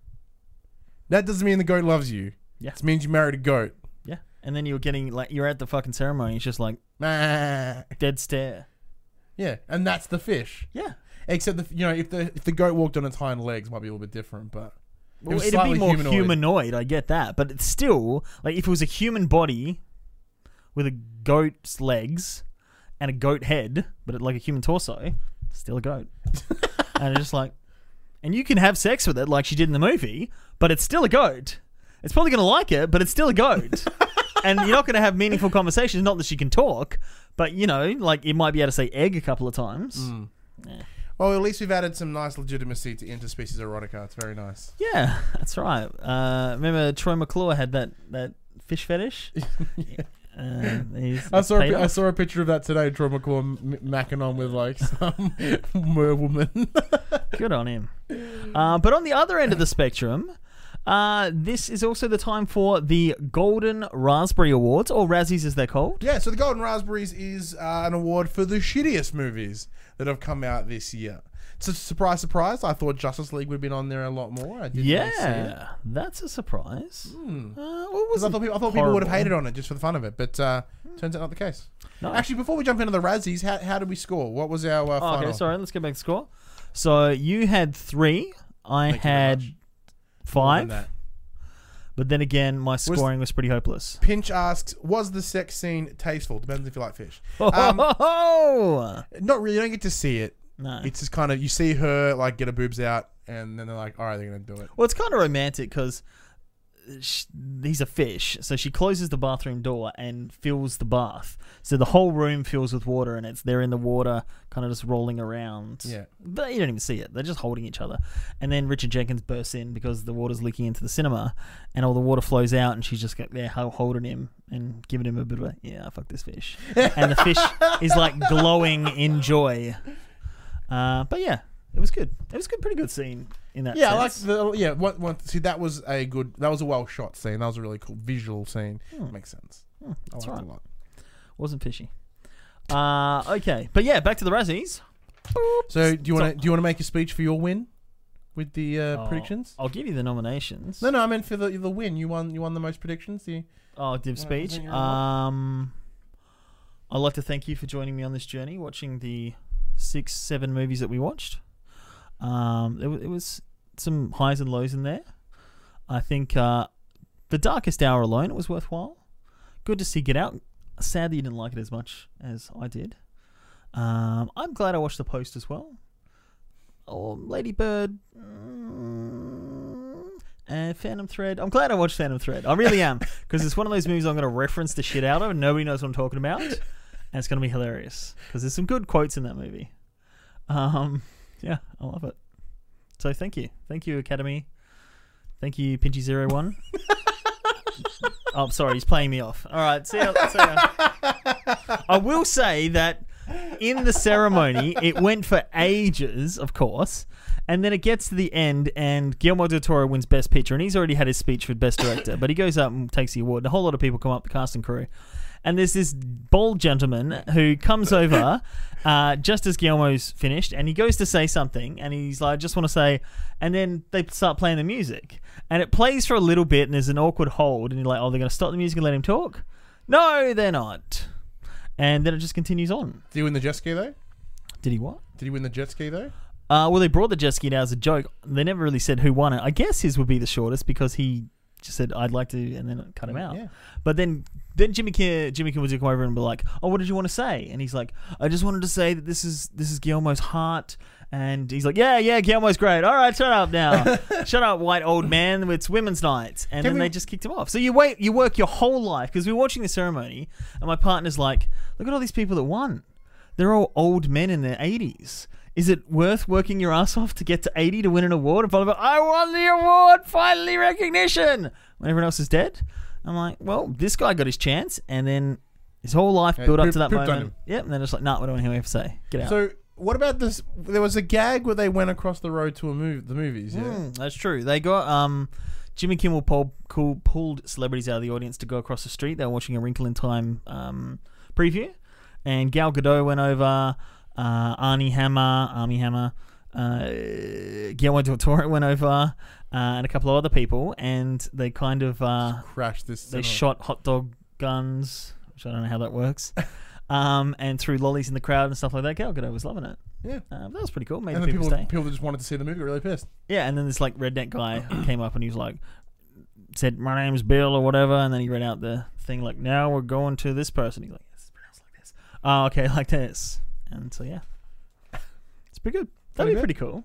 Speaker 2: that doesn't mean the goat loves you.
Speaker 1: Yeah.
Speaker 2: It means you married a goat.
Speaker 1: Yeah. And then you're getting, like, you're at the fucking ceremony. It's just like, dead stare.
Speaker 2: Yeah. And that's the fish.
Speaker 1: Yeah.
Speaker 2: Except, if the goat walked on its hind legs, it might be a little bit different, but...
Speaker 1: Well, it'd be more humanoid, I get that. But it's still, like, if it was a human body with a goat's legs and a goat head, but like a human torso, it's still a goat. And it's just like... And you can have sex with it like she did in the movie, but it's still a goat. It's probably going to like it, but it's still a goat. And you're not going to have meaningful conversations. Not that she can talk, but, like it might be able to say egg a couple of times. Yeah.
Speaker 2: Well, at least we've added some nice legitimacy to interspecies erotica. It's very nice.
Speaker 1: Yeah, that's right. Remember Troy McClure had that fish fetish?
Speaker 2: Yeah.
Speaker 1: I
Speaker 2: saw a picture of that today. Troy McClure macking on with like some merwoman.
Speaker 1: Good on him. But on the other end of the spectrum, this is also the time for the Golden Raspberry Awards, or Razzies as they're called.
Speaker 2: Yeah, so the Golden Raspberries is an award for the shittiest movies that have come out this year. So surprise, surprise, I thought Justice League would have been on there a lot more. I didn't really see it.
Speaker 1: That's a surprise.
Speaker 2: I thought people would have hated on it just for the fun of it, but turns out not the case. No. Actually, before we jump into the Razzies, how did we score? What was our final?
Speaker 1: Okay, sorry, let's get back to score. So you had 3, I had 5. But then again, my scoring was pretty hopeless.
Speaker 2: Pinch asks, was the sex scene tasteful? Depends if you like fish.
Speaker 1: Not
Speaker 2: really, you don't get to see it.
Speaker 1: No.
Speaker 2: It's just kind of, you see her like get her boobs out and then they're like, all right, they're going to do it.
Speaker 1: Well, it's kind of romantic because he's a fish. So she closes the bathroom door and fills the bath. So the whole room fills with water and they're in the water kind of just rolling around.
Speaker 2: Yeah.
Speaker 1: But you don't even see it. They're just holding each other. And then Richard Jenkins bursts in because the water's leaking into the cinema and all the water flows out and she's just there holding him and giving him a bit of a, yeah, fuck this fish. And the fish is like glowing in joy. But yeah, it was good. It was a pretty good scene in that sense.
Speaker 2: See, that was a well shot scene. That was a really cool visual scene. Makes sense.
Speaker 1: That's
Speaker 2: I liked
Speaker 1: right.
Speaker 2: it a lot.
Speaker 1: Wasn't fishy. Okay, but yeah, back to the Razzies.
Speaker 2: So do you want to make a speech for your win with the predictions?
Speaker 1: I'll give you the nominations.
Speaker 2: No, I meant for the win. You won the most predictions.
Speaker 1: Div speech. I'd like to thank you for joining me on this journey, watching the 6-7 movies that we watched. It was some highs and lows in there. I think The Darkest Hour alone, it was worthwhile. Good to see Get Out. Sad that you didn't like it as much as I did. I'm glad I watched The Post as well. Lady Bird. And Phantom Thread. I'm glad I watched Phantom Thread. I really am. Because it's one of those movies I'm going to reference the shit out of and nobody knows what I'm talking about. And it's going to be hilarious. Because there's some good quotes in that movie. Yeah, I love it. So thank you. Thank you, Academy. Thank you, Pinchy01. Oh, sorry, he's playing me off. All right, see ya. I will say that in the ceremony, it went for ages, of course, and then it gets to the end, and Guillermo del Toro wins Best Picture, and he's already had his speech for Best Director, but he goes up and takes the award, and a whole lot of people come up, the cast and crew, and there's this bald gentleman who comes over just as Guillermo's finished, and he goes to say something, and he's like, I just want to say, and then they start playing the music, and it plays for a little bit, and there's an awkward hold, and you're like, oh, they're going to stop the music and let him talk? No, they're not. And then it just continues on.
Speaker 2: Did he win the jet ski, though?
Speaker 1: Did he what?
Speaker 2: Did he win the jet ski, though?
Speaker 1: Well, they brought the jet ski down as a joke. They never really said who won it. I guess his would be the shortest because he just said, I'd like to, and then it cut him out. Yeah. But then Jimmy Kimmel would come over and be like, oh, what did you want to say? And he's like, I just wanted to say that this is Guillermo's heart. And he's like, yeah, Guillermo's great. All right, shut up now. Shut up, white old man. It's women's night. And then they just kicked him off. So you work your whole life, because we were watching the ceremony, and my partner's like, look at all these people that won. They're all old men in their 80s. Is it worth working your ass off to get to 80 to win an award? And finally, I won the award, finally recognition. When everyone else is dead. I'm like, well, this guy got his chance, and then his whole life built up to that moment. Yep, and then it's like, nah, we don't want to hear what you have to say. Get out.
Speaker 2: So what about this? There was a gag where they went across the road to the movies. Yeah,
Speaker 1: that's true. They got Jimmy Kimmel pulled celebrities out of the audience to go across the street. They were watching A Wrinkle in Time preview, and Gal Gadot went over. Armie Hammer, Guillermo del Toro went over, and a couple of other people, and they kind of
Speaker 2: crashed this.
Speaker 1: They shot hot dog guns, which I don't know how that works, and threw lollies in the crowd and stuff like that. Gal Gadot was loving it.
Speaker 2: Yeah,
Speaker 1: that was pretty cool. Made
Speaker 2: and
Speaker 1: people stay.
Speaker 2: People that just wanted to see the movie were really pissed.
Speaker 1: Yeah, and then this like redneck guy came up and he was like, said, "My name's Bill" or whatever, and then he read out the thing like, "Now we're going to this person." He's like, "It's pronounced like this." Oh, okay, like this. And so yeah, it's pretty good. That'd be pretty cool.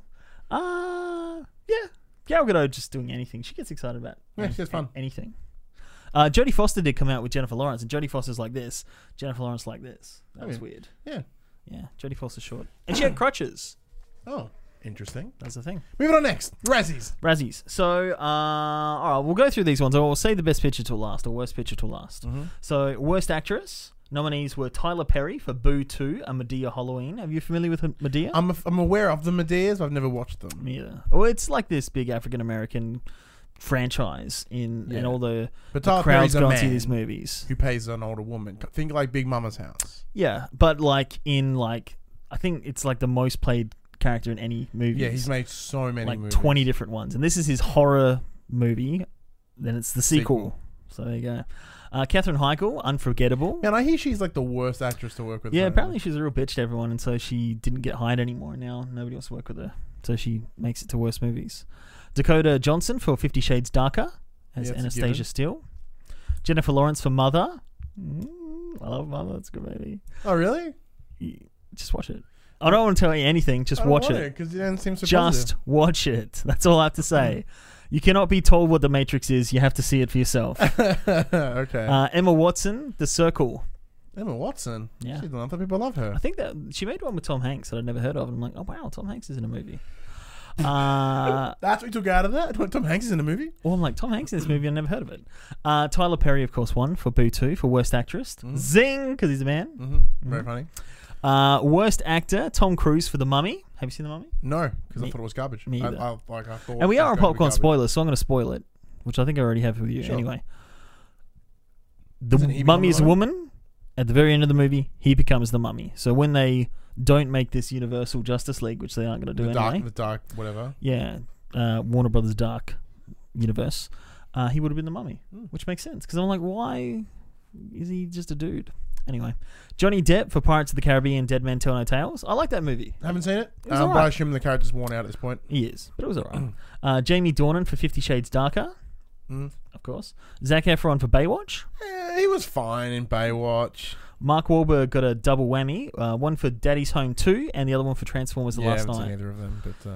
Speaker 1: Yeah, Gal Gadot just doing anything. She gets excited about.
Speaker 2: Yeah, she's fun.
Speaker 1: Anything. Jodie Foster did come out with Jennifer Lawrence, and Jodie Foster's like this. Jennifer Lawrence like this. That was weird.
Speaker 2: Yeah.
Speaker 1: Yeah, Jodie Foster's short, and she had crutches.
Speaker 2: Oh, interesting.
Speaker 1: That's the thing.
Speaker 2: Moving on next, Razzies. So, all right, we'll go through these ones. I'll say the best picture till last, or worst picture till last. Mm-hmm. So, worst actress. Nominees were Tyler Perry for Boo 2, A Medea Halloween. Are you familiar with Medea? I'm aware of the Medeas. I've never watched them.
Speaker 1: Me either. Well, it's like this big African-American franchise and all the crowds go and see these movies.
Speaker 2: Who pays an older woman. Think like Big Mama's House.
Speaker 1: Yeah, but like I think it's like the most played character in any movie.
Speaker 2: Yeah, he's made so many
Speaker 1: like
Speaker 2: movies.
Speaker 1: 20 different ones. And this is his horror movie. Then it's the sequel. So there you go. Katherine Heigl, Unforgettable.
Speaker 2: Man, I hear she's like the worst actress to work with.
Speaker 1: Yeah, apparently she's a real bitch to everyone, and so she didn't get hired anymore. And now nobody wants to work with her, so she makes it to worst movies. Dakota Johnson for 50 Shades Darker as Anastasia Steele. Jennifer Lawrence for Mother. I love Mother. It's a good movie.
Speaker 2: Oh, really?
Speaker 1: Just watch it. I don't want to tell you anything. Just watch it.
Speaker 2: Because it doesn't seem so
Speaker 1: Just watch it. That's all I have to say. You cannot be told what The Matrix is. You have to see it for yourself.
Speaker 2: Okay.
Speaker 1: Emma Watson, The Circle.
Speaker 2: Emma Watson?
Speaker 1: Yeah.
Speaker 2: She's other people love her.
Speaker 1: I think that she made one with Tom Hanks that I'd never heard of. And I'm like, oh, wow, Tom Hanks is in a movie. That's
Speaker 2: what you took out of that? Tom Hanks is in a movie?
Speaker 1: Well, I'm like, Tom Hanks in this movie. I never heard of it. Tyler Perry, of course, won for Boo 2 for Worst Actress. Zing! Because he's a man.
Speaker 2: Very funny.
Speaker 1: Worst Actor, Tom Cruise for The Mummy. Have you seen The Mummy?
Speaker 2: No, because I thought it was garbage.
Speaker 1: Me either.
Speaker 2: I thought
Speaker 1: and we are on Popcorn Spoilers, so I'm going to spoil it, which I think I already have with you. Sure. Anyway. The Mummy is a woman. at the very end of the movie, he becomes the Mummy. So when they don't make this Universal Justice League, which they aren't going to do anyway.
Speaker 2: The dark, whatever.
Speaker 1: Yeah, Warner Brothers Dark Universe. He would have been the Mummy, which makes sense. Because I'm like, why is he just a dude? Anyway, Johnny Depp for Pirates of the Caribbean, Dead Men Tell No Tales. I like that movie.
Speaker 2: Haven't seen it.
Speaker 1: It was
Speaker 2: But
Speaker 1: alright.
Speaker 2: I assume the character's worn out at this point.
Speaker 1: He is, but it was alright. Jamie Dornan for 50 Shades Darker, of course. Zac Efron for Baywatch.
Speaker 2: He was fine in Baywatch.
Speaker 1: Mark Wahlberg got a double whammy, one for Daddy's Home 2 and the other one for Transformers The
Speaker 2: I
Speaker 1: Last
Speaker 2: haven't
Speaker 1: Night.
Speaker 2: seen either of them, but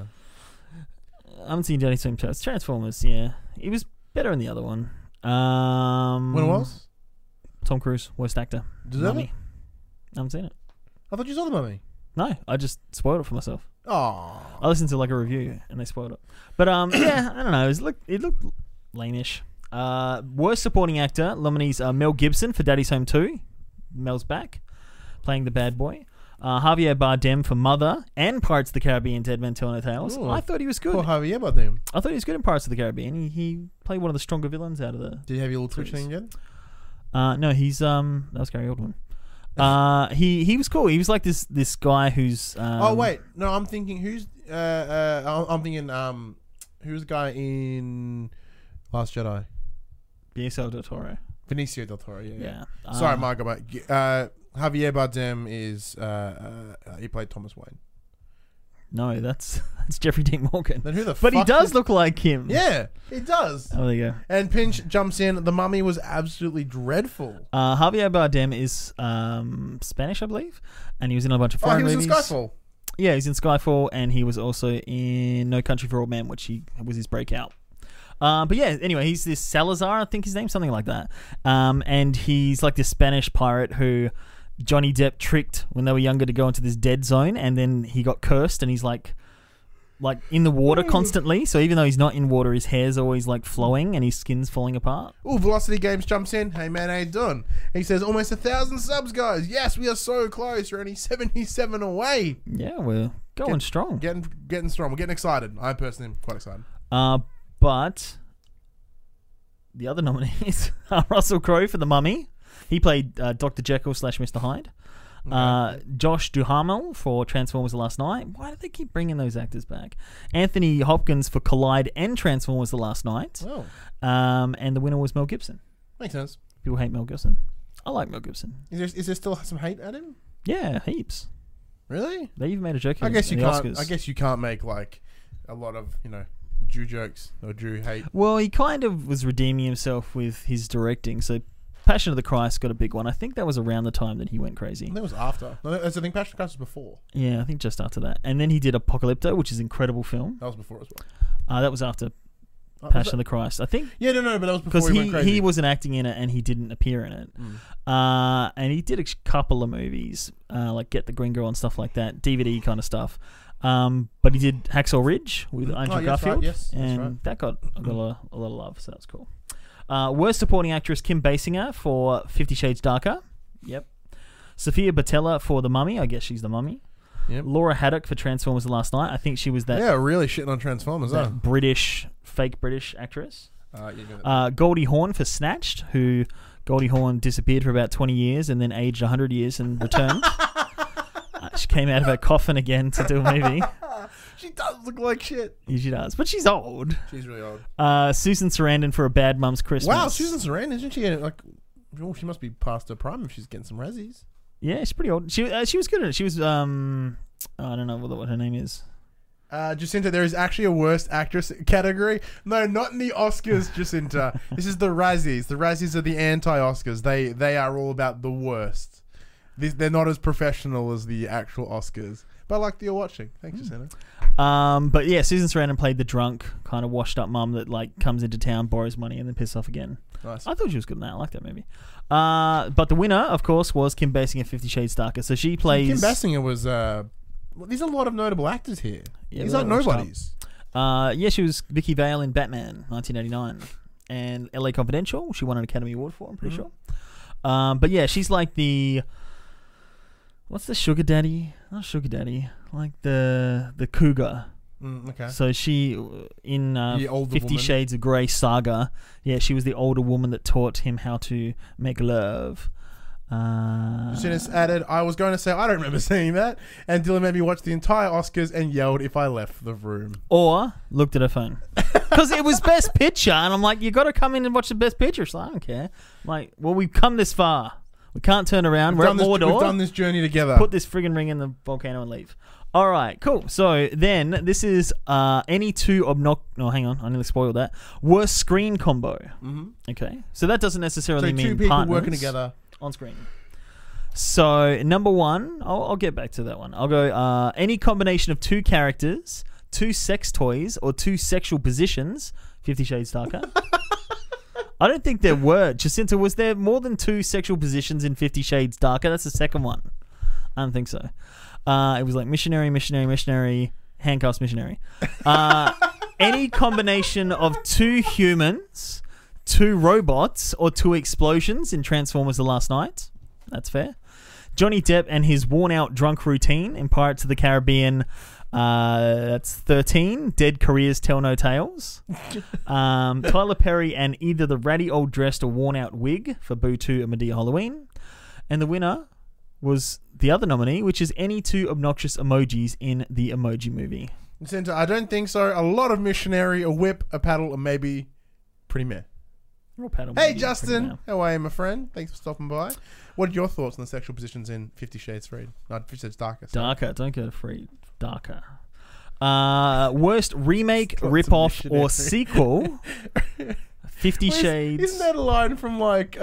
Speaker 1: I haven't seen Daddy's Home 2. It's Transformers, yeah. He was better in the other one.
Speaker 2: when it was?
Speaker 1: Tom Cruise, worst actor.
Speaker 2: Deserve it?
Speaker 1: Mummy. I haven't seen it.
Speaker 2: I thought you saw the Mummy.
Speaker 1: No, I just spoiled it for myself.
Speaker 2: Oh,
Speaker 1: I listened to like a review and they spoiled it. But yeah, I don't know. It looked lame-ish. Worst supporting actor nominees are Mel Gibson for Daddy's Home 2. Mel's back, playing the bad boy. Javier Bardem for Mother and Pirates of the Caribbean, Dead Men Tell No Tales.
Speaker 2: Ooh.
Speaker 1: I thought he was good.
Speaker 2: poor Javier Bardem.
Speaker 1: I thought he was good in Pirates of the Caribbean. He played one of the stronger villains out of the.
Speaker 2: Did you have your little Twitch thing again?
Speaker 1: No, he's that was Gary Oldman. He was cool. He was like this guy who's.
Speaker 2: Oh wait, no, I'm thinking who's I'm thinking who's the guy in Last Jedi?
Speaker 1: Benicio del Toro.
Speaker 2: Benicio del Toro. Yeah.
Speaker 1: Yeah.
Speaker 2: Sorry, Margot. Javier Bardem is he played Thomas Wayne.
Speaker 1: No, that's Jeffrey Dean Morgan.
Speaker 2: Then who the?
Speaker 1: But he
Speaker 2: fuck
Speaker 1: does
Speaker 2: is-
Speaker 1: look like him.
Speaker 2: Yeah, he does.
Speaker 1: Oh, there you go.
Speaker 2: And Pinch jumps in. The Mummy was absolutely dreadful.
Speaker 1: Javier Bardem is Spanish, I believe, and he was in a bunch of foreign
Speaker 2: He was
Speaker 1: movies.
Speaker 2: in Skyfall.
Speaker 1: Yeah, he's in Skyfall, and he was also in No Country for Old Men, which was his breakout. But yeah, anyway, he's this Salazar, I think his name's something like that. And he's like this Spanish pirate who Johnny Depp tricked when they were younger to go into this dead zone, and then he got cursed, and he's like in the water constantly. So even though he's not in water, his hair's always like flowing and his skin's falling apart.
Speaker 2: Ooh, Velocity Games jumps in. Hey man, how you doing? He says almost 1,000 subs, guys. Yes, we are so close. We're only 77 away.
Speaker 1: Yeah, we're going strong.
Speaker 2: Getting strong. We're getting excited. I personally am quite excited.
Speaker 1: But the other nominees are Russell Crowe for The Mummy. He played Dr. Jekyll / Mr. Hyde. Josh Duhamel for Transformers The Last Night. Why do they keep bringing those actors back? Anthony Hopkins for Collide and Transformers The Last Night.
Speaker 2: Oh,
Speaker 1: And the winner was Mel Gibson.
Speaker 2: makes sense.
Speaker 1: People hate Mel Gibson. I like Mel Gibson.
Speaker 2: Is there still some hate at him?
Speaker 1: Yeah, heaps.
Speaker 2: Really?
Speaker 1: They even made a joke
Speaker 2: I
Speaker 1: in
Speaker 2: guess you
Speaker 1: the
Speaker 2: can't.
Speaker 1: Oscars.
Speaker 2: I guess you can't make like a lot of Jew jokes or Jew hate.
Speaker 1: Well, he kind of was redeeming himself with his directing. So Passion of the Christ got a big one. I think that was around the time that he went crazy.
Speaker 2: That was after. No, that's the thing. Passion of Christ was before.
Speaker 1: Yeah, I think just after that. And then he did Apocalypto, which is an incredible film.
Speaker 2: That was before as well.
Speaker 1: That was after
Speaker 2: Was
Speaker 1: Passion
Speaker 2: that-
Speaker 1: of the Christ. I think
Speaker 2: Yeah, no, but that was
Speaker 1: because
Speaker 2: before he went crazy.
Speaker 1: he wasn't acting in it and he didn't appear in it. And he did a couple of movies, like Get the Green Girl and stuff like that, DVD kind of stuff. But he did Hacksaw Ridge with Andrew
Speaker 2: yes,
Speaker 1: Garfield,
Speaker 2: right, yes, that's
Speaker 1: and
Speaker 2: right.
Speaker 1: that got a lot of love, so that's cool. Worst supporting actress Kim Basinger for 50 Shades Darker. Yep. Sophia Botella for The Mummy. I guess she's the Mummy.
Speaker 2: Yep.
Speaker 1: Laura Haddock for Transformers The Last Night. I think she was that,
Speaker 2: Yeah, really shitting on Transformers, huh?
Speaker 1: that fake British actress.
Speaker 2: Yeah,
Speaker 1: Goldie Hawn for Snatched, who Goldie Hawn disappeared for about 20 years and then aged 100 years and returned. She came out of her coffin again to do a movie.
Speaker 2: she does look like shit.
Speaker 1: Yeah, she does, but she's old.
Speaker 2: She's really old.
Speaker 1: Susan Sarandon for A Bad Mum's Christmas.
Speaker 2: Wow, Susan Sarandon, isn't she? Like, oh, she must be past her prime if she's getting some Razzies.
Speaker 1: Yeah, she's pretty old. She was good at it. She was I don't know what her name is.
Speaker 2: Jacinta, there is actually a worst actress category. No, not in the Oscars, Jacinta. This is the Razzies. The Razzies are the anti-Oscars. They are all about the worst. They're not as professional as the actual Oscars. But I like that you're watching. Thanks, Jacinta.
Speaker 1: But yeah, Susan Sarandon played the drunk, kind of washed up mum that like comes into town, borrows money, and then pisses off again.
Speaker 2: Nice.
Speaker 1: I thought she was good in that. I like that movie. But the winner, of course, was Kim Basinger, 50 Shades Darker. So she plays.
Speaker 2: Kim Basinger was. There's a lot of notable actors here.
Speaker 1: Yeah,
Speaker 2: These
Speaker 1: they're
Speaker 2: aren't
Speaker 1: all washed up.
Speaker 2: nobodies.
Speaker 1: Yeah, she was Vicky Vale in Batman, 1989, and LA Confidential. She won an Academy Award for, I'm pretty sure. But yeah, she's like the. What's the sugar daddy? Not sugar daddy. Like the cougar.
Speaker 2: Okay.
Speaker 1: So she in
Speaker 2: The older
Speaker 1: 50
Speaker 2: woman.
Speaker 1: Shades of Grey saga. Yeah, she was the older woman that taught him how to make love.
Speaker 2: Jacinus added, I was going to say I don't remember seeing that, and Dylan made me watch the entire Oscars and yelled if I left the room.
Speaker 1: Or looked at her phone. Because it was Best Picture, and I'm like, you got to come in and watch the Best Picture. So I don't care. I'm like, well, we've come this far. We can't turn around. We're at Mordor.
Speaker 2: We've done this journey together.
Speaker 1: Put this friggin' ring in the volcano and leave. All right, cool. So then this is any two No, hang on. I nearly spoiled that. Worst screen combo.
Speaker 2: Mm-hmm.
Speaker 1: Okay. So that doesn't necessarily mean
Speaker 2: two people
Speaker 1: partners
Speaker 2: working together
Speaker 1: on screen. So number one, I'll get back to that one. I'll go any combination of two characters, two sex toys, or two sexual positions. 50 Shades Darker. I don't think there were. Jacinta, was there more than two sexual positions in 50 Shades Darker? That's the second one. I don't think so. It was like missionary, handcuffs, missionary. Any combination of two humans, two robots, or two explosions in Transformers The Last Night. That's fair. Johnny Depp and his worn-out drunk routine in Pirates of the Caribbean. That's 13. Dead Careers Tell No Tales. Tyler Perry and either the ratty old dressed or worn-out wig for Boo 2 and Madea Halloween. And the winner was the other nominee, which is any two obnoxious emojis in the Emoji Movie.
Speaker 2: Jacinta, I don't think so. A lot of missionary, a whip, a paddle, and maybe pretty meh. Hey, Justin. How are you, my friend? Thanks for stopping by. What are your thoughts on the sexual positions in 50 Shades Freed? No, 50 Shades Darker. Sorry.
Speaker 1: Darker. Don't go to Freed. Darker. Worst remake, rip-off, or sequel. 50 Shades.
Speaker 2: Isn't that a line from like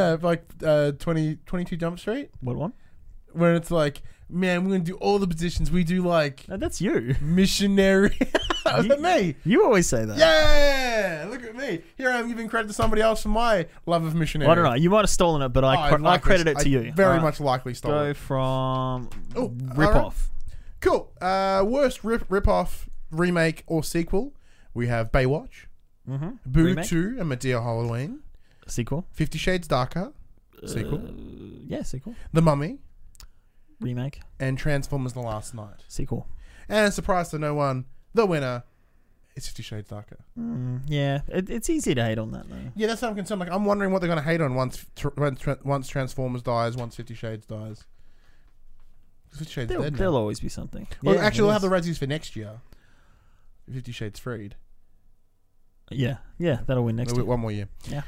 Speaker 2: 22 Jump Street?
Speaker 1: What one?
Speaker 2: Where it's like, man, we're going to do all the positions. We do like...
Speaker 1: No, that's you.
Speaker 2: Missionary. Is that me?
Speaker 1: You always say that.
Speaker 2: Yeah! Look at me. Here I am giving credit to somebody else for my love of missionary.
Speaker 1: Well, I don't know. You might have stolen it, but I credit it to you.
Speaker 2: Very much likely stole
Speaker 1: it. Go from rip-off.
Speaker 2: Cool. Worst rip-off, remake, or sequel. We have Baywatch.
Speaker 1: Mm-hmm.
Speaker 2: Boo
Speaker 1: Remake.
Speaker 2: 2 and Madea Halloween.
Speaker 1: Sequel.
Speaker 2: 50 Shades Darker. Sequel.
Speaker 1: Yeah, sequel.
Speaker 2: The Mummy.
Speaker 1: Remake.
Speaker 2: And Transformers The Last Night.
Speaker 1: Sequel.
Speaker 2: And surprise to no one, the winner is 50 Shades Darker.
Speaker 1: Yeah, it's easy to hate on that, though.
Speaker 2: Yeah, that's what I'm concerned. Like, I'm wondering what they're going to hate on once Transformers dies, once 50 Shades dies. 50 Shades dead now.
Speaker 1: There'll always be something.
Speaker 2: Well,
Speaker 1: yeah,
Speaker 2: actually, we'll have the Razzies for next year. 50 Shades Freed.
Speaker 1: Yeah, that'll win next year.
Speaker 2: One more year.
Speaker 1: Yeah.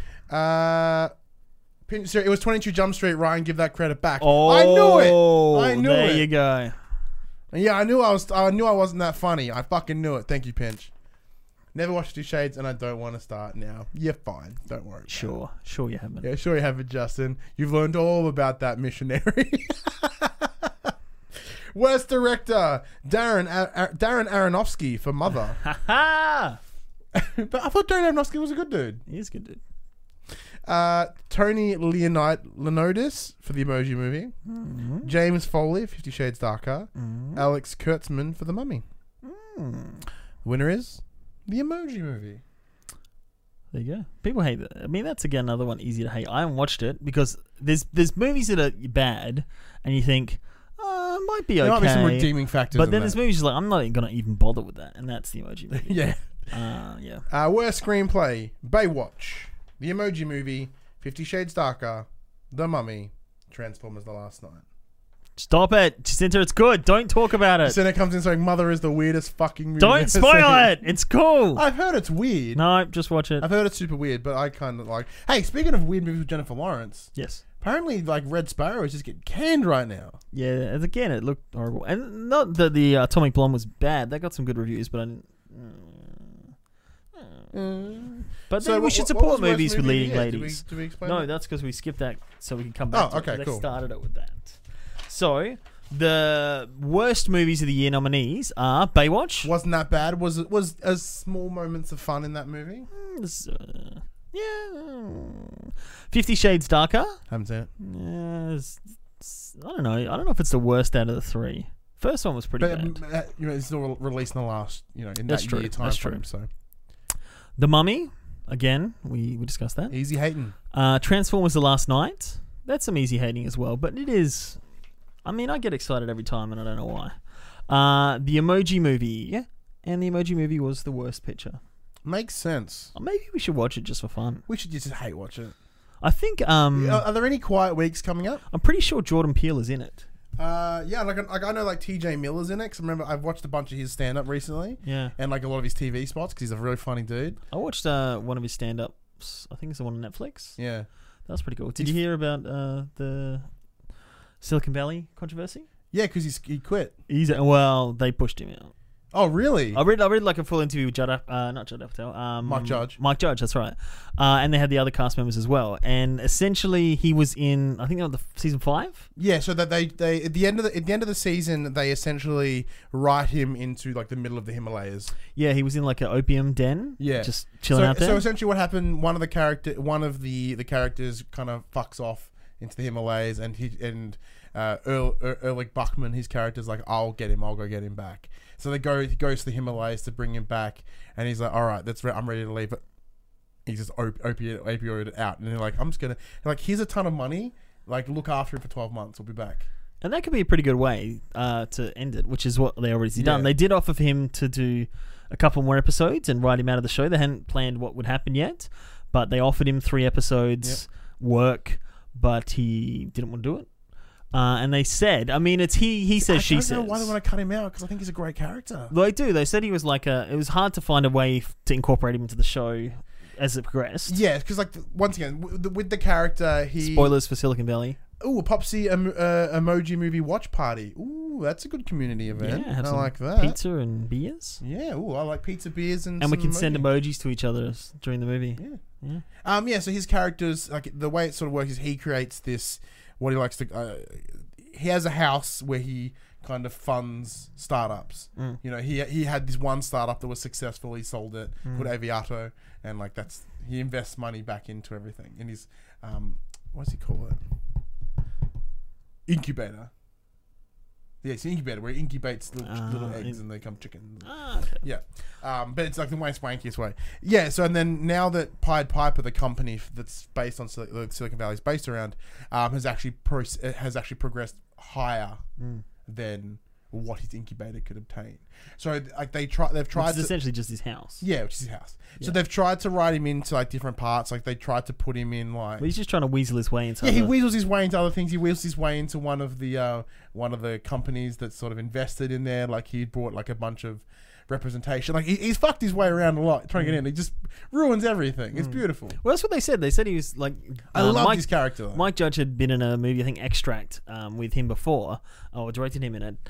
Speaker 2: So it was 22 Jump Street. Ryan, give that credit back.
Speaker 1: Oh,
Speaker 2: I knew it. I knew it.
Speaker 1: There you go.
Speaker 2: Yeah, I knew I wasn't that funny. I fucking knew it. Thank you, Pinch. Never watched 50 Shades, and I don't want to start now. You're fine. Don't worry.
Speaker 1: Sure you haven't.
Speaker 2: Yeah, sure you haven't, Justin. You've learned all about that missionary. Worst director, Darren Aronofsky for Mother. But I thought Darren Aronofsky was a good dude.
Speaker 1: He is a good dude.
Speaker 2: Tony Leonidis for the Emoji Movie. Mm-hmm. James Foley, 50 Shades Darker. Mm-hmm. Alex Kurtzman for The Mummy. The winner is the Emoji Movie.
Speaker 1: There you go. People hate that. I mean, that's again another one easy to hate. I haven't watched it because there's movies that are bad, and you think, it might be okay.
Speaker 2: There might be some redeeming factors.
Speaker 1: But then there's movies like, I'm not even gonna even bother with that, and that's the Emoji Movie.
Speaker 2: Yeah.
Speaker 1: Yeah.
Speaker 2: Worst screenplay: Baywatch, The Emoji Movie, 50 Shades Darker, The Mummy, Transformers: The Last Night.
Speaker 1: Stop it, Jacinta. It's good. Don't talk about it.
Speaker 2: Jacinta comes in saying Mother is the weirdest fucking movie.
Speaker 1: Don't spoil it. It's cool.
Speaker 2: I've heard it's weird.
Speaker 1: No, just watch it.
Speaker 2: I've heard it's super weird, but I kind of like. Hey, speaking of weird movies with Jennifer Lawrence.
Speaker 1: Yes.
Speaker 2: Apparently, like Red Sparrow is just getting canned right now.
Speaker 1: Yeah, again, it looked horrible, and not that the Atomic Blonde was bad. They got some good reviews, but I didn't. But then we should support movies with leading ladies.
Speaker 2: Do we explain?
Speaker 1: No, that's because we skipped that, so we can come back.
Speaker 2: Okay,
Speaker 1: They
Speaker 2: cool.
Speaker 1: started it with that. So the worst movies of the year nominees are Baywatch.
Speaker 2: Wasn't that bad? Was small moments of fun in that movie?
Speaker 1: Yeah. 50 Shades Darker.
Speaker 2: Haven't seen it.
Speaker 1: Yeah, I don't know. I don't know if it's the worst out of the three. First one was pretty bad.
Speaker 2: It's still released in the last, in
Speaker 1: That's
Speaker 2: that
Speaker 1: true.
Speaker 2: year time
Speaker 1: That's
Speaker 2: frame.
Speaker 1: true.
Speaker 2: So
Speaker 1: The Mummy. Again, we discussed that.
Speaker 2: Easy hating.
Speaker 1: Transformers: The Last Night. That's some easy hating as well, but it is. I mean, I get excited every time, and I don't know why. The Emoji Movie, and the Emoji Movie was the worst picture.
Speaker 2: Makes sense.
Speaker 1: Maybe we should watch it just for fun.
Speaker 2: We should just hate watch it.
Speaker 1: I think
Speaker 2: Are there any quiet weeks coming up?
Speaker 1: I'm pretty sure Jordan Peele is in it.
Speaker 2: Yeah, like I know like TJ Miller's in it. 'Cause I remember I've watched a bunch of his stand up recently.
Speaker 1: Yeah.
Speaker 2: And like a lot of his TV spots because he's a really funny dude.
Speaker 1: I watched one of his stand-ups. I think it's the one on Netflix.
Speaker 2: Yeah.
Speaker 1: That was pretty cool. Did you hear about the Silicon Valley controversy?
Speaker 2: Yeah, because he quit.
Speaker 1: Well, they pushed him out.
Speaker 2: Oh, really?
Speaker 1: I read like a full interview with not Judd Apatow.
Speaker 2: Mike Judge.
Speaker 1: Mike Judge, that's right. And they had the other cast members as well. And essentially, he was in, I think, the season 5.
Speaker 2: Yeah, so that they at the end of the season, they essentially write him into like the middle of the Himalayas.
Speaker 1: Yeah, he was in like an opium den.
Speaker 2: Yeah,
Speaker 1: just chilling out there.
Speaker 2: So essentially, what happened? One of the characters kind of fucks off into the Himalayas, and Erlich Bachman, his character's like, I'll go get him back. So he goes to the Himalayas to bring him back, and he's like, all right, I'm ready to leave. But he's just opioid out, and they're like, here's a ton of money, like look after him for 12 months, we'll be back.
Speaker 1: And that could be a pretty good way to end it, which is what they already done. They did offer for him to do a couple more episodes and write him out of the show. They hadn't planned what would happen yet, but they offered him 3 episodes work, but he didn't want to do it. And they said, I mean, it's he says, she says.
Speaker 2: I don't know why they want to cut him out, because I think he's a great character.
Speaker 1: They do. They said he was like it was hard to find a way to incorporate him into the show as it progressed.
Speaker 2: Yeah, because like once again, with the character,
Speaker 1: Spoilers for Silicon Valley.
Speaker 2: Ooh, a Popsy emoji movie watch party. Ooh, that's a good community event.
Speaker 1: Yeah,
Speaker 2: I like that.
Speaker 1: Pizza and beers.
Speaker 2: Yeah, ooh, I like pizza, beers, and
Speaker 1: we can send
Speaker 2: emoji.
Speaker 1: emojis to each other during the movie.
Speaker 2: Yeah. So his characters, like the way it sort of works is he creates this. What he likes to, he has a house where he kind of funds startups. You know, he had this one startup that was successful. He sold it, called Aviato, and like he invests money back into everything. And his, what does he call it? Incubator. Yeah, it's an incubator where it incubates little eggs and they become chickens.
Speaker 1: Okay.
Speaker 2: Yeah. But it's like the most wankiest way. Yeah, so and then now that Pied Piper, the company that's based on Silicon Valley is based around, has actually progressed higher than what his incubator could obtain. So like they've tried
Speaker 1: Which is essentially just his house.
Speaker 2: Yeah, which is his house. Yeah. So they've tried to write him into like different parts. Like they tried to put him in like.
Speaker 1: Well, he's just trying to weasel his way into.
Speaker 2: Yeah, he weasels his way into other things. He weasels his way into one of the companies that sort of invested in there. Like he brought like a bunch of representation. Like he's fucked his way around a lot trying to get in. He just ruins everything. It's beautiful.
Speaker 1: Well, that's what they said. They said he was like.
Speaker 2: I love his character. Though.
Speaker 1: Mike Judge had been in a movie, I think Extract, with him before, or directed him in it.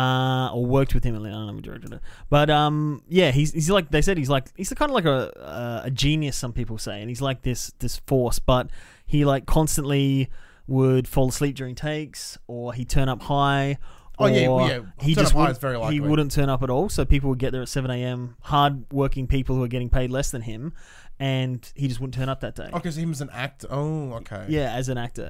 Speaker 1: Or worked with him. I don't know if he directed it, but yeah, he's like they said he's the kind of like a genius. Some people say, and he's like this force, but he like constantly would fall asleep during takes, or he'd turn up high. He just wouldn't turn up at all. So people would get there at 7 a.m. Hard-working people who are getting paid less than him, and he just wouldn't turn up that day.
Speaker 2: Okay, so he was an actor. Oh, okay.
Speaker 1: Yeah, as an actor.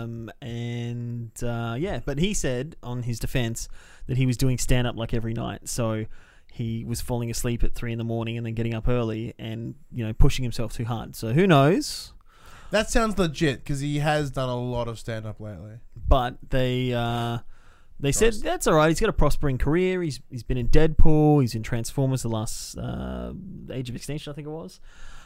Speaker 1: But he said on his defense that he was doing stand-up like every night. So he was falling asleep at 3 a.m. and then getting up early and, pushing himself too hard. So who knows?
Speaker 2: That sounds legit because he has done a lot of stand-up lately.
Speaker 1: But they said that's all right. He's got a prospering career. He's been in Deadpool. He's in Transformers: The Last Age of Extinction, I think it was.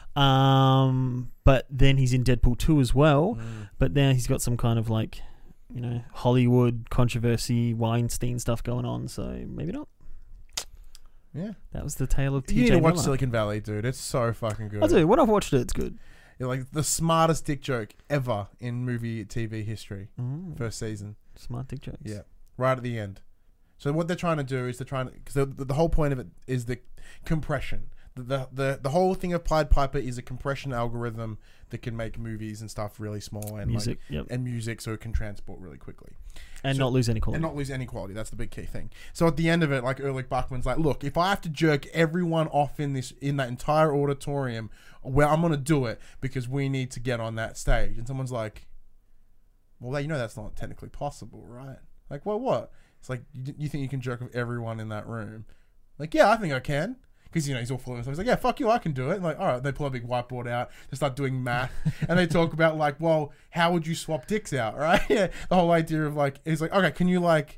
Speaker 1: But then he's in Deadpool 2 as well. But now he's got some kind of like, Hollywood controversy, Weinstein stuff going on. So maybe not.
Speaker 2: Yeah,
Speaker 1: that was the tale of TJ
Speaker 2: You need to watch
Speaker 1: Miller.
Speaker 2: Silicon Valley, dude. It's so fucking good.
Speaker 1: I do. When I've watched it, it's good.
Speaker 2: Like the smartest dick joke ever in movie TV history. First season.
Speaker 1: Smart dick jokes.
Speaker 2: Yeah. Right at the end. So what they're trying to do is because the whole point of it is the compression. The whole thing of Pied Piper is a compression algorithm that can make movies and stuff really small and
Speaker 1: music,
Speaker 2: and music, so it can transport really quickly
Speaker 1: and not lose any quality.
Speaker 2: That's the big key thing. So at the end of it, like Erlich Bachman's like, look, if I have to jerk everyone off in that entire auditorium, well, I'm gonna do it because we need to get on that stage. And someone's like, well, that's not technically possible, right? Like, well, what? It's like, you think you can jerk off everyone in that room? Like, yeah, I think I can. Because, he's all full of himself. He's like, yeah, fuck you, I can do it. And like, all right, they pull a big whiteboard out. They start doing math. And they talk about, like, well, how would you swap dicks out, right? Yeah, the whole idea of, like, he's like, okay, can you, like,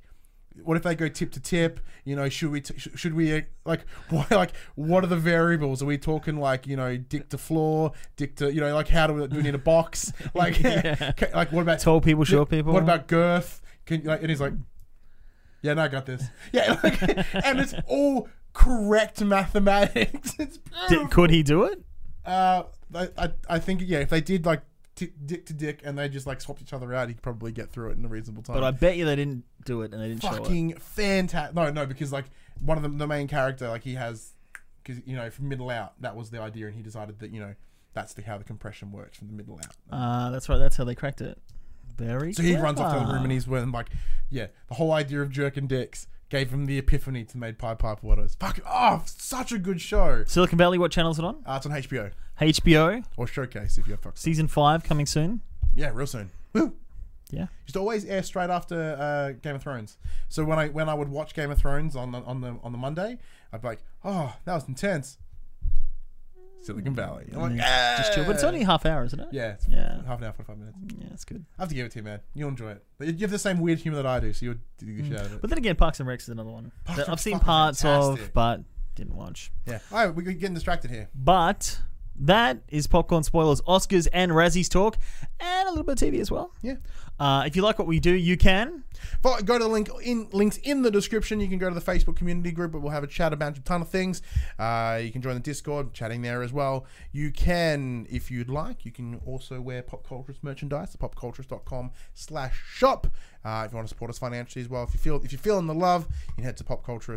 Speaker 2: what if they go tip to tip? You know, should we like what are the variables? Are we talking like, you know, dick to floor, dick to, you know, like how do we need a box? Like like what about
Speaker 1: Tall people, short people?
Speaker 2: What about girth? And he's like, yeah, no, I got this. Yeah, like, and it's all correct mathematics. It's
Speaker 1: Could he do it?
Speaker 2: I think, yeah, if they did like dick to dick and they just like swapped each other out, he could probably get through it in a reasonable time.
Speaker 1: But I bet you they didn't do it and they didn't show it.
Speaker 2: Fucking fantastic. No, because like one of the main character, like he has, because, you know, from middle out, that was the idea, and he decided that, you know, that's how the compression works from the middle out.
Speaker 1: That's right. That's how they cracked it. Very
Speaker 2: So he runs off to the room and he's wearing like, yeah, the whole idea of jerking dicks gave him the epiphany to make Pied Piper Waters. Fuck, such a good show.
Speaker 1: Silicon Valley, what channel is it on?
Speaker 2: It's on HBO.
Speaker 1: HBO.
Speaker 2: Or Showcase if you're fucked.
Speaker 1: Season 5 coming soon.
Speaker 2: Yeah, real soon. Woo.
Speaker 1: Yeah.
Speaker 2: Used to always air straight after Game of Thrones. So when I would watch Game of Thrones on the Monday, I'd be like, oh, that was intense. Silicon Valley. I'm like,
Speaker 1: Just chill. But it's only half hour, isn't it?
Speaker 2: yeah, it's half an hour, 45 minutes.
Speaker 1: Yeah, it's good.
Speaker 2: I have to give it to you, man. You'll enjoy it. You have the same weird humor that I do, so you'll do the shit out of it.
Speaker 1: But then again, Parks and Rec is another one
Speaker 2: Parks
Speaker 1: that
Speaker 2: and
Speaker 1: I've seen
Speaker 2: fucking
Speaker 1: parts
Speaker 2: fantastic.
Speaker 1: of, but didn't watch.
Speaker 2: Yeah. All right, we're getting distracted here.
Speaker 1: But that is Popcorn Spoilers, Oscars and Razzies talk, and a little bit of TV as well.
Speaker 2: Yeah.
Speaker 1: If you like what we do, you can
Speaker 2: Go to the links in the description. You can go to the Facebook community group, but we'll have a chat about a ton of things. You can join the Discord, chatting there as well. You can, if you'd like, you can also wear Pop Culturist merchandise at popculturist.com/shop. If you want to support us financially as well, if you're feeling the love, you can head to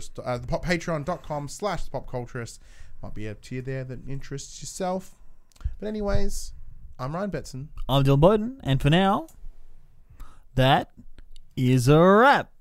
Speaker 2: patreon.com/popculturist. Might be a tier there that interests yourself. But anyways, I'm Ryan Betson.
Speaker 1: I'm Dylan Bowden, and for now, that is a wrap.